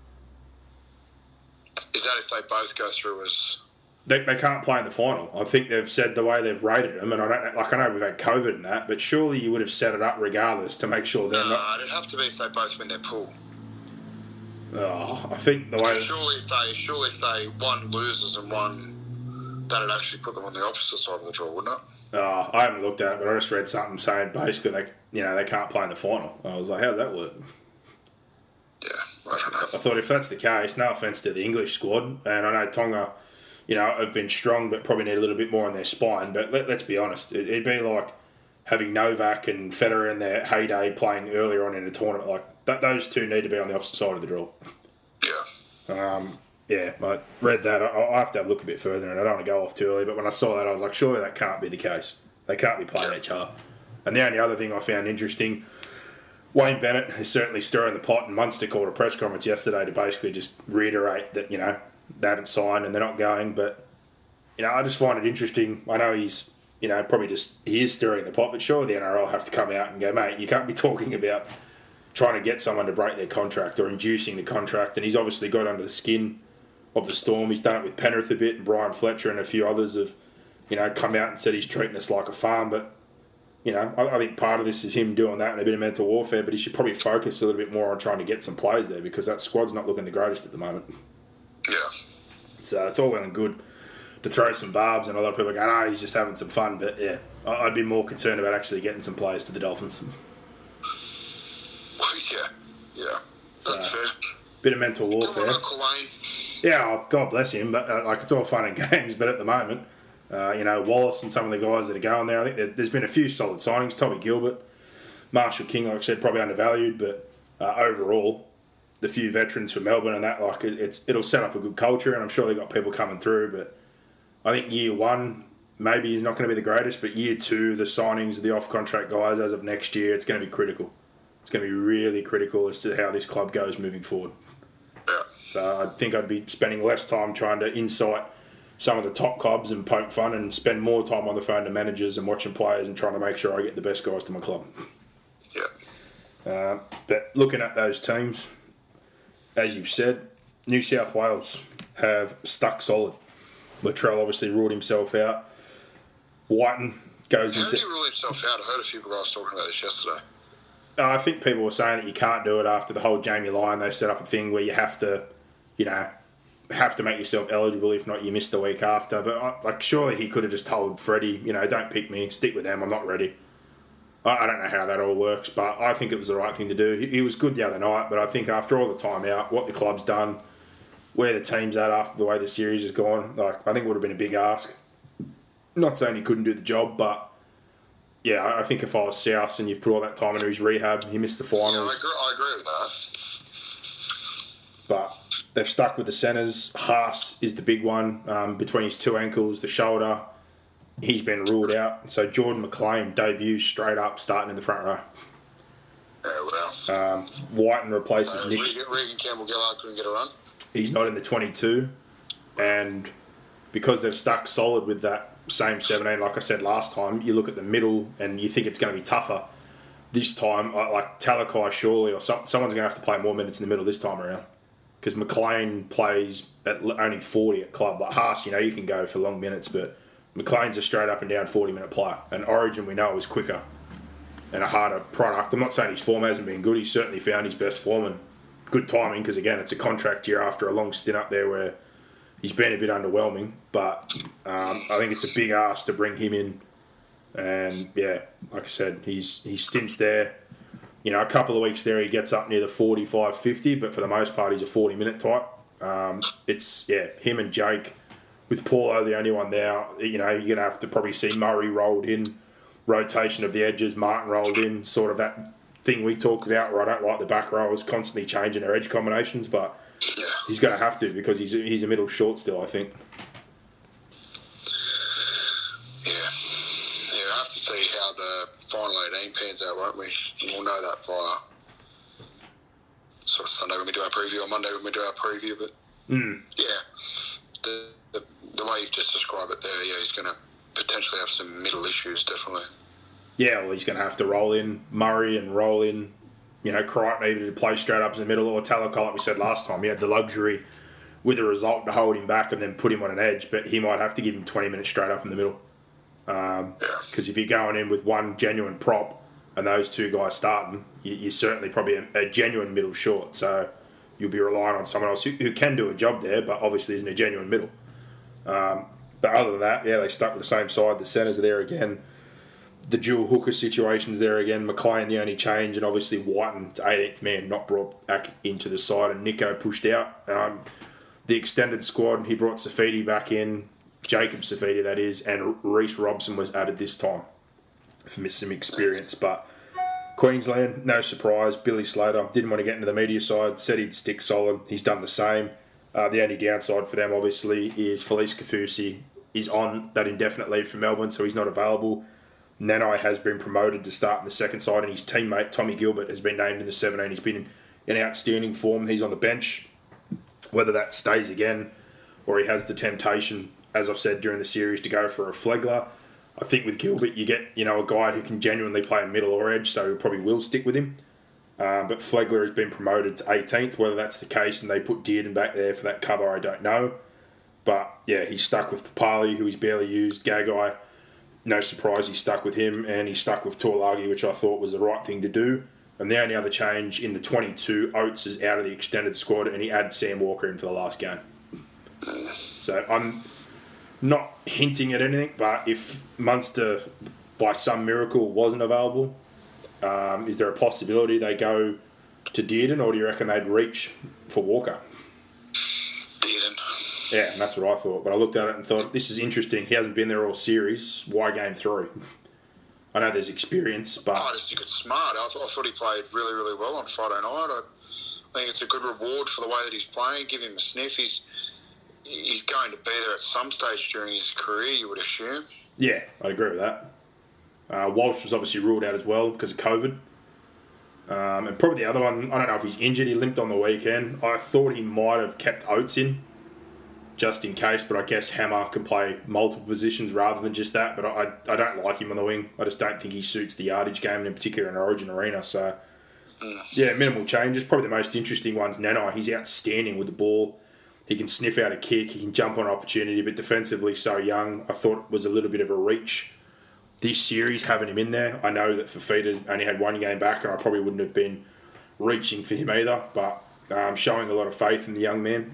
Is that if they both go through as... They, they can't play in the final. I think they've said the way they've rated them, and I don't like I know we've had COVID and that, but surely you would have set it up regardless to make sure they're no, not. it'd have to be if they both win their pool. Oh, I think the way. That... Surely, if they surely if they one loses and one, that'd actually put them on the opposite side of the draw, wouldn't it? Oh, I haven't looked at it, but I just read something saying basically they you know they can't play in the final. I was like, how's that work? Yeah, I don't know. I thought if that's the case, no offence to the English squad, and I know Tonga, you know, have been strong, but probably need a little bit more on their spine. But let, let's be honest, it, it'd be like having Novak and Federer in their heyday playing earlier on in a tournament. Like that, those two need to be on the opposite side of the draw. Yeah. Um, yeah, I read that. I, I have to have a look a bit further, and I don't want to go off too early. But when I saw that, I was like, surely that can't be the case. They can't be playing yeah. each other. And the only other thing I found interesting, Wayne Bennett is certainly stirring the pot, and Munster called a press conference yesterday to basically just reiterate that, you know, they haven't signed and they're not going. But, you know, I just find it interesting. I know he's, you know, probably just, he is stirring the pot, but surely the N R L have to come out and go, mate, you can't be talking about trying to get someone to break their contract or inducing the contract. And he's obviously got under the skin of the Storm. He's done it with Penrith a bit, and Brian Fletcher and a few others have, you know, come out and said he's treating us like a farm. But, you know, I, I think part of this is him doing that and a bit of mental warfare, but he should probably focus a little bit more on trying to get some players there, because that squad's not looking the greatest at the moment. Yeah. So it's all well and good to throw some barbs, and a lot of people are going, oh, he's just having some fun. But, yeah, I'd be more concerned about actually getting some players to the Dolphins. Yeah, yeah. That's so, fair. Bit of mental warfare. Come on, Uncle Wayne. Yeah, oh, God bless him, but uh, like it's all fun and games. But at the moment, uh, you know, Wallace and some of the guys that are going there, I think there, there's been a few solid signings. Tommy Gilbert, Marshall King, like I said, probably undervalued, but uh, overall, the few veterans from Melbourne and that, like it, it's it'll set up a good culture, and I'm sure they got people coming through. But I think year one maybe is not going to be the greatest, but year two, the signings of the off-contract guys as of next year, it's going to be critical. It's going to be really critical as to how this club goes moving forward. Yeah. So I think I'd be spending less time trying to insight some of the top clubs and poke fun, and spend more time on the phone to managers and watching players and trying to make sure I get the best guys to my club. Yeah. Uh, but looking at those teams, as you've said, New South Wales have stuck solid. Latrell obviously ruled himself out. Whiten goes How into... did he rule himself out? I heard a few guys talking about this yesterday. Uh, I think people were saying that you can't do it after the whole Jamie Lyon. They set up a thing where you have to, you know, have to make yourself eligible. If not, you miss the week after. But uh, like, surely he could have just told Freddie, you know, don't pick me, stick with them. I'm not ready. I, I don't know how that all works, but I think it was the right thing to do. He, he was good the other night, but I think after all the time out, what the club's done, where the team's at after the way the series has gone, like I think it would have been a big ask. Not saying he couldn't do the job, but yeah, I think if I was South and you've put all that time into his rehab, he missed the finals. Yeah, I agree, I agree with that. But they've stuck with the centres. Haas is the big one um, between his two ankles, the shoulder. He's been ruled out. So Jordan McLean debuts straight up, starting in the front row. Yeah, well. Um, Whiten replaces uh, Nick. Regan, Regan Campbell-Gillard couldn't get a run. He's not in the twenty-two. And because they've stuck solid with that same seventeen, like I said last time, you look at the middle and you think it's going to be tougher. This time, like Talakai surely or some, someone's going to have to play more minutes in the middle this time around. Because McLean plays at only forty at club. Like Haas, you know, you can go for long minutes, but McLean's a straight up and down forty-minute player. And Origin, we know, is quicker and a harder product. I'm not saying his form hasn't been good. He's certainly found his best form and good timing because, again, it's a contract year after a long stint up there where he's been a bit underwhelming. But um, I think it's a big ask to bring him in. And, yeah, like I said, he's he stints there. You know, a couple of weeks there he gets up near the forty-five fifty, but for the most part he's a forty-minute type. Um, it's, yeah, him and Jake. With Paulo the only one now, you know, you're going to have to probably see Murray rolled in, rotation of the edges, Martin rolled in, sort of that thing we talked about where I don't like the back rowers constantly changing their edge combinations, but he's going to have to because he's he's a middle short still, I think. Yeah. Yeah, we'll have to see how the final eighteen pans out, won't we? We'll know that via sort of Sunday when we do our preview or Monday when we do our preview, but mm. yeah, the, the the way you've just described it there, yeah, he's going to potentially have some middle issues, definitely. Yeah, well, he's going to have to roll in Murray and roll in, you know, Crichton either to play straight up in the middle or Talakai, like we said last time. He had the luxury with a result to hold him back and then put him on an edge, but he might have to give him twenty minutes straight up in the middle. Because um, yeah. if you're going in with one genuine prop and those two guys starting, you, you're certainly probably a, a genuine middle short. So you'll be relying on someone else who, who can do a job there, but obviously isn't a genuine middle. Um, but other than that, yeah, they stuck with the same side. The centres are there again. The dual hooker situation's there again. McLean the only change, and obviously Whiten's eighteenth man not brought back into the side, and Nico pushed out. Um, the extended squad, he brought Safidi back in, Jacob Safidi that is, and Reece Robson was added this time for some experience. But Queensland, no surprise, Billy Slater didn't want to get into the media side, said he'd stick solid. He's done the same. Uh, the only downside for them, obviously, is Felice Kafusi is on that indefinite leave for Melbourne, so he's not available. Nanai has been promoted to start in the second side, and his teammate, Tommy Gilbert, has been named in the seventeen. He's been in outstanding form. He's on the bench. Whether that stays again or he has the temptation, as I've said during the series, to go for a Flegler. I think with Gilbert, you get, you know, a guy who can genuinely play in middle or edge, so he probably will stick with him. Um, but Flegler has been promoted to eighteenth. Whether that's the case and they put Dearden back there for that cover, I don't know. But, yeah, he's stuck with Papali, who he's barely used. Gagai, no surprise, he's stuck with him. And he's stuck with Tuolagi, which I thought was the right thing to do. And the only other change in the twenty-two, Oates is out of the extended squad, and he added Sam Walker in for the last game. So I'm not hinting at anything, but if Munster, by some miracle, wasn't available, um, is there a possibility they go to Dearden, or do you reckon they'd reach for Walker? Dearden. Yeah, and that's what I thought. But I looked at it and thought, this is interesting. He hasn't been there all series. Why game three? I know there's experience, but... I just think it's smart. I, th- I thought he played really, really well on Friday night. I, I think it's a good reward for the way that he's playing. Give him a sniff. He's he's going to be there at some stage during his career, you would assume. Yeah, I'd agree with that. Uh, Walsh was obviously ruled out as well because of COVID. Um, and probably the other one, I don't know if he's injured. He limped on the weekend. I thought he might have kept Oates in just in case, but I guess Hammer can play multiple positions rather than just that. But I, I don't like him on the wing. I just don't think he suits the yardage game, and in particular in Origin Arena. So, mm. yeah, minimal changes. Probably the most interesting one's Nanai. He's outstanding with the ball. He can sniff out a kick. He can jump on opportunity, but defensively so young. I thought it was a little bit of a reach this series having him in there. I know that Fafita only had one game back, and I probably wouldn't have been reaching for him either, but um, showing a lot of faith in the young man.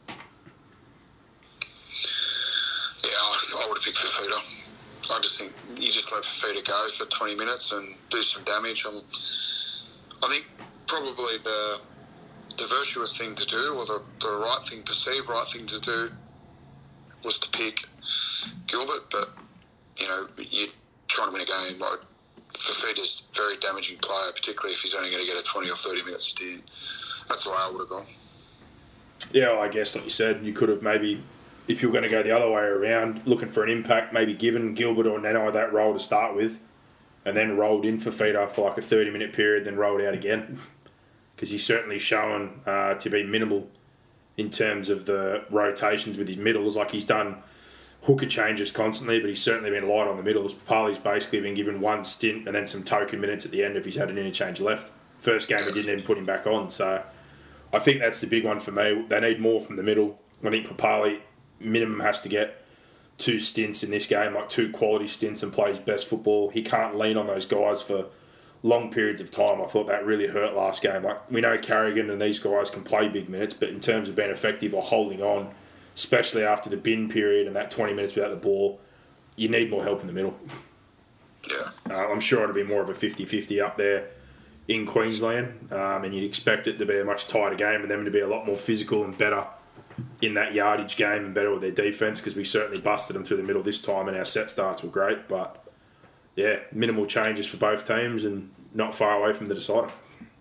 Yeah, I, I would have picked Fafita. I just think you just let Fafita go for twenty minutes and do some damage. Um, I think probably the the virtuous thing to do, or the, the right thing, perceived right thing to do, was to pick Gilbert, but, you know, you're trying to win a game. Like, Fifita's a very damaging player, particularly if he's only going to get a twenty or thirty minute stint. That's the way I would have gone. Yeah, well, I guess, like you said, you could have maybe, if you were going to go the other way around, looking for an impact, maybe given Gilbert or Nanai that role to start with, and then rolled in Fifita for like a thirty minute period, then rolled out again. Because he's certainly shown uh, to be minimal in terms of the rotations with his middles. Like, he's done hooker changes constantly, but he's certainly been light on the middles. Papali's basically been given one stint and then some token minutes at the end if he's had an interchange left. First game, he didn't even put him back on. So I think that's the big one for me. They need more from the middle. I think Papali minimum has to get two stints in this game, like two quality stints, and play his best football. He can't lean on those guys for long periods of time. I thought that really hurt last game. Like, we know Carrigan and these guys can play big minutes, but in terms of being effective or holding on, especially after the bin period and that twenty minutes without the ball, you need more help in the middle. Yeah. Uh, I'm sure it'll be more of a fifty-fifty up there in Queensland, um, and you'd expect it to be a much tighter game and them to be a lot more physical and better in that yardage game and better with their defence, because we certainly busted them through the middle this time and our set starts were great. But, yeah, minimal changes for both teams and not far away from the decider.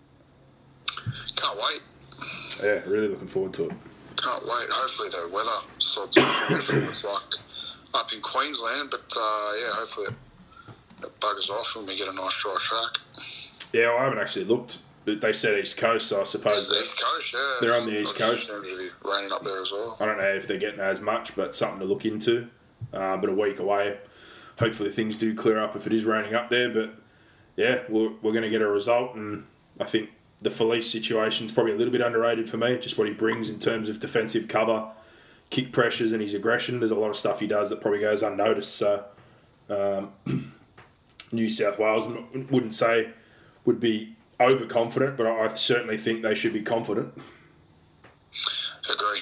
Can't wait. Yeah, really looking forward to it. Can't wait. Hopefully the weather sorts out what it's like up in Queensland, but uh, yeah, hopefully it, it buggers off and we get a nice dry track. Yeah, well, I haven't actually looked. But they said East Coast, so I suppose the East Coast, yeah. They're on the East Coast. Seems to be raining up there as well. I don't know if they're getting as much, but something to look into. Uh, but a week away, hopefully things do clear up if it is raining up there. But yeah, we're, we're going to get a result, and I think the Felice situation is probably a little bit underrated for me, just what he brings in terms of defensive cover, kick pressures and his aggression. There's a lot of stuff he does that probably goes unnoticed. So um, New South Wales wouldn't say would be overconfident, but I certainly think they should be confident. Agree.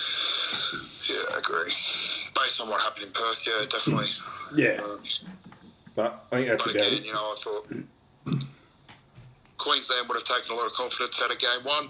Yeah, agree. Based on what happened in Perth, yeah, definitely. Yeah. Um, but I think that's but about again, it. you know, I thought Queensland would have taken a lot of confidence out of game one.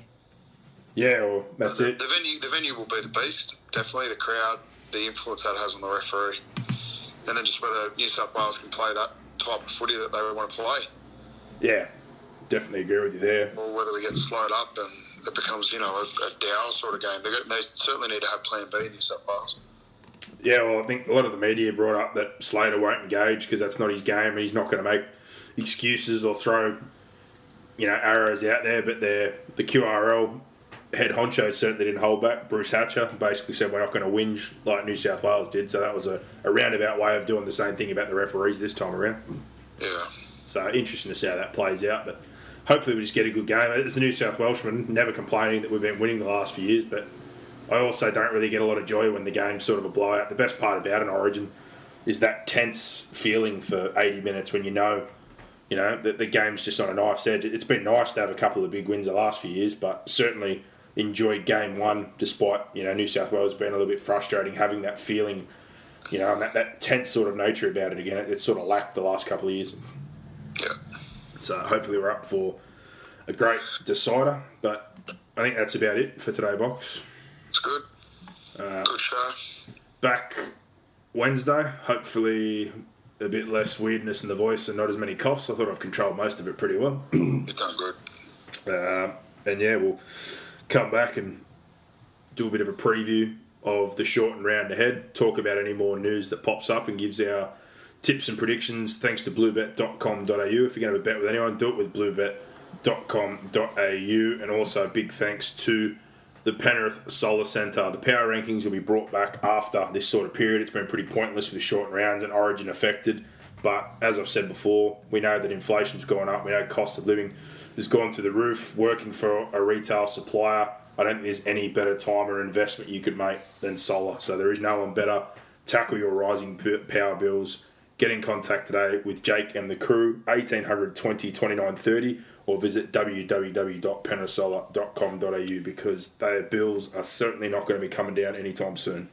Yeah, well, that's the, it. The venue, the venue will be the beast. Definitely, the crowd, the influence that it has on the referee, and then just whether New South Wales can play that type of footy that they want to play. Yeah, definitely agree with you there. Or whether we get slowed up and it becomes, you know, a, a Dow sort of game. They, got, they certainly need to have Plan B in New South Wales. Yeah, well, I think a lot of the media brought up that Slater won't engage because that's not his game and he's not going to make excuses or throw, you know, arrows out there. But the Q R L head honcho certainly didn't hold back. Bruce Hatcher basically said we're not going to whinge like New South Wales did. So that was a, a roundabout way of doing the same thing about the referees this time around. Yeah. So interesting to see how that plays out. But hopefully we just get a good game. As a New South Welshman, never complaining that we've been winning the last few years, but I also don't really get a lot of joy when the game's sort of a blowout. The best part about an Origin is that tense feeling for eighty minutes when you know, you know, that the game's just on a knife's edge. It's been nice to have a couple of big wins the last few years, but certainly enjoyed game one despite, you know, New South Wales being a little bit frustrating, having that feeling, you know, and that, that tense sort of nature about it again. It, it sort of lacked the last couple of years. Yeah. So hopefully we're up for a great decider, but I think that's about it for today, Box. It's good. Uh, good show. Back Wednesday, hopefully a bit less weirdness in the voice and not as many coughs. I thought I've controlled most of it pretty well. You've done good. Uh, and yeah, we'll come back and do a bit of a preview of the shortened round ahead, talk about any more news that pops up and gives our tips and predictions thanks to bluebet dot com dot a u. If you're going to have a bet with anyone, do it with bluebet dot com dot a u. And also big thanks to the Penrith Solar Centre. The power rankings will be brought back after this sort of period. It's been pretty pointless with short rounds and Origin affected. But as I've said before, we know that inflation's gone up. We know cost of living has gone through the roof. Working for a retail supplier, I don't think there's any better time or investment you could make than solar. So there is no one better. Tackle your rising power bills. Get in contact today with Jake and the crew, eighteen hundred twenty twenty-nine thirty, or visit w w w dot penrith solar dot com dot a u because their bills are certainly not going to be coming down anytime soon.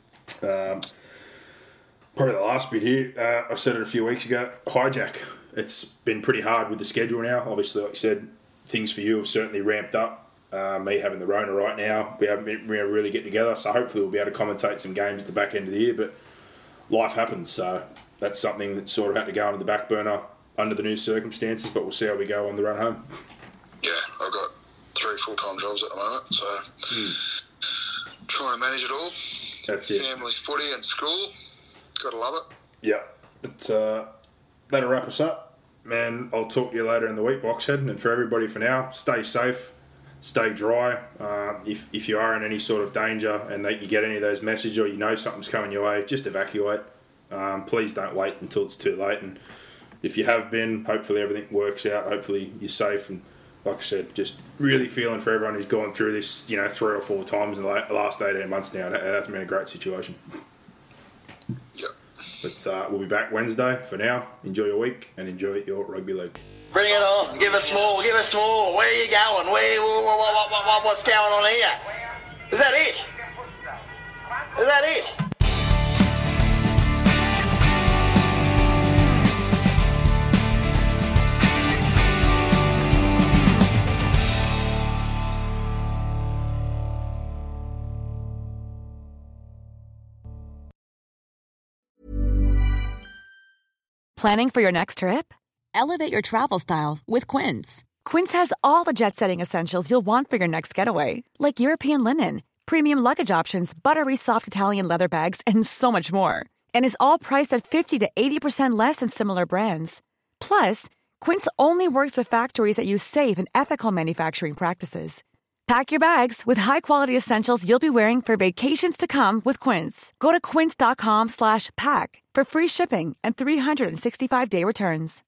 Um, probably the last bit here, uh, I said it a few weeks ago, hijack. It's been pretty hard with the schedule now. Obviously, like I said, things for you have certainly ramped up. Uh, me having the Rona right now, we haven't been really getting together, so hopefully we'll be able to commentate some games at the back end of the year, but life happens, so that's something that sort of had to go into the back burner under the new circumstances, but we'll see how we go on the run home. Yeah, I've got three full-time jobs at the moment, so mm. trying to manage it all. That's it. Family, footy and school. Got to love it. Yeah. But, uh, that'll wrap us up. Man, I'll talk to you later in the week, Boxhead. And for everybody for now, stay safe, stay dry. Uh, if, if you are in any sort of danger and that you get any of those messages or you know something's coming your way, just evacuate. Um, please don't wait until it's too late. And if you have been, hopefully everything works out. Hopefully you're safe. And like I said, just really feeling for everyone who's gone through this, you know, three or four times in the last eighteen months now. It hasn't been a great situation. Yep. But uh, we'll be back Wednesday. For now, enjoy your week and enjoy your rugby league. Bring it on. Give us more. Give us more. Where are you going? Where, what, what, what, what, what's going on here? Is that it? Is that it? Planning for your next trip? Elevate your travel style with Quince. Quince has all the jet-setting essentials you'll want for your next getaway, like European linen, premium luggage options, buttery soft Italian leather bags, and so much more. And is all priced at fifty to eighty percent less than similar brands. Plus, Quince only works with factories that use safe and ethical manufacturing practices. Pack your bags with high-quality essentials you'll be wearing for vacations to come with Quince. Go to quince.com slash pack for free shipping and three sixty-five day returns.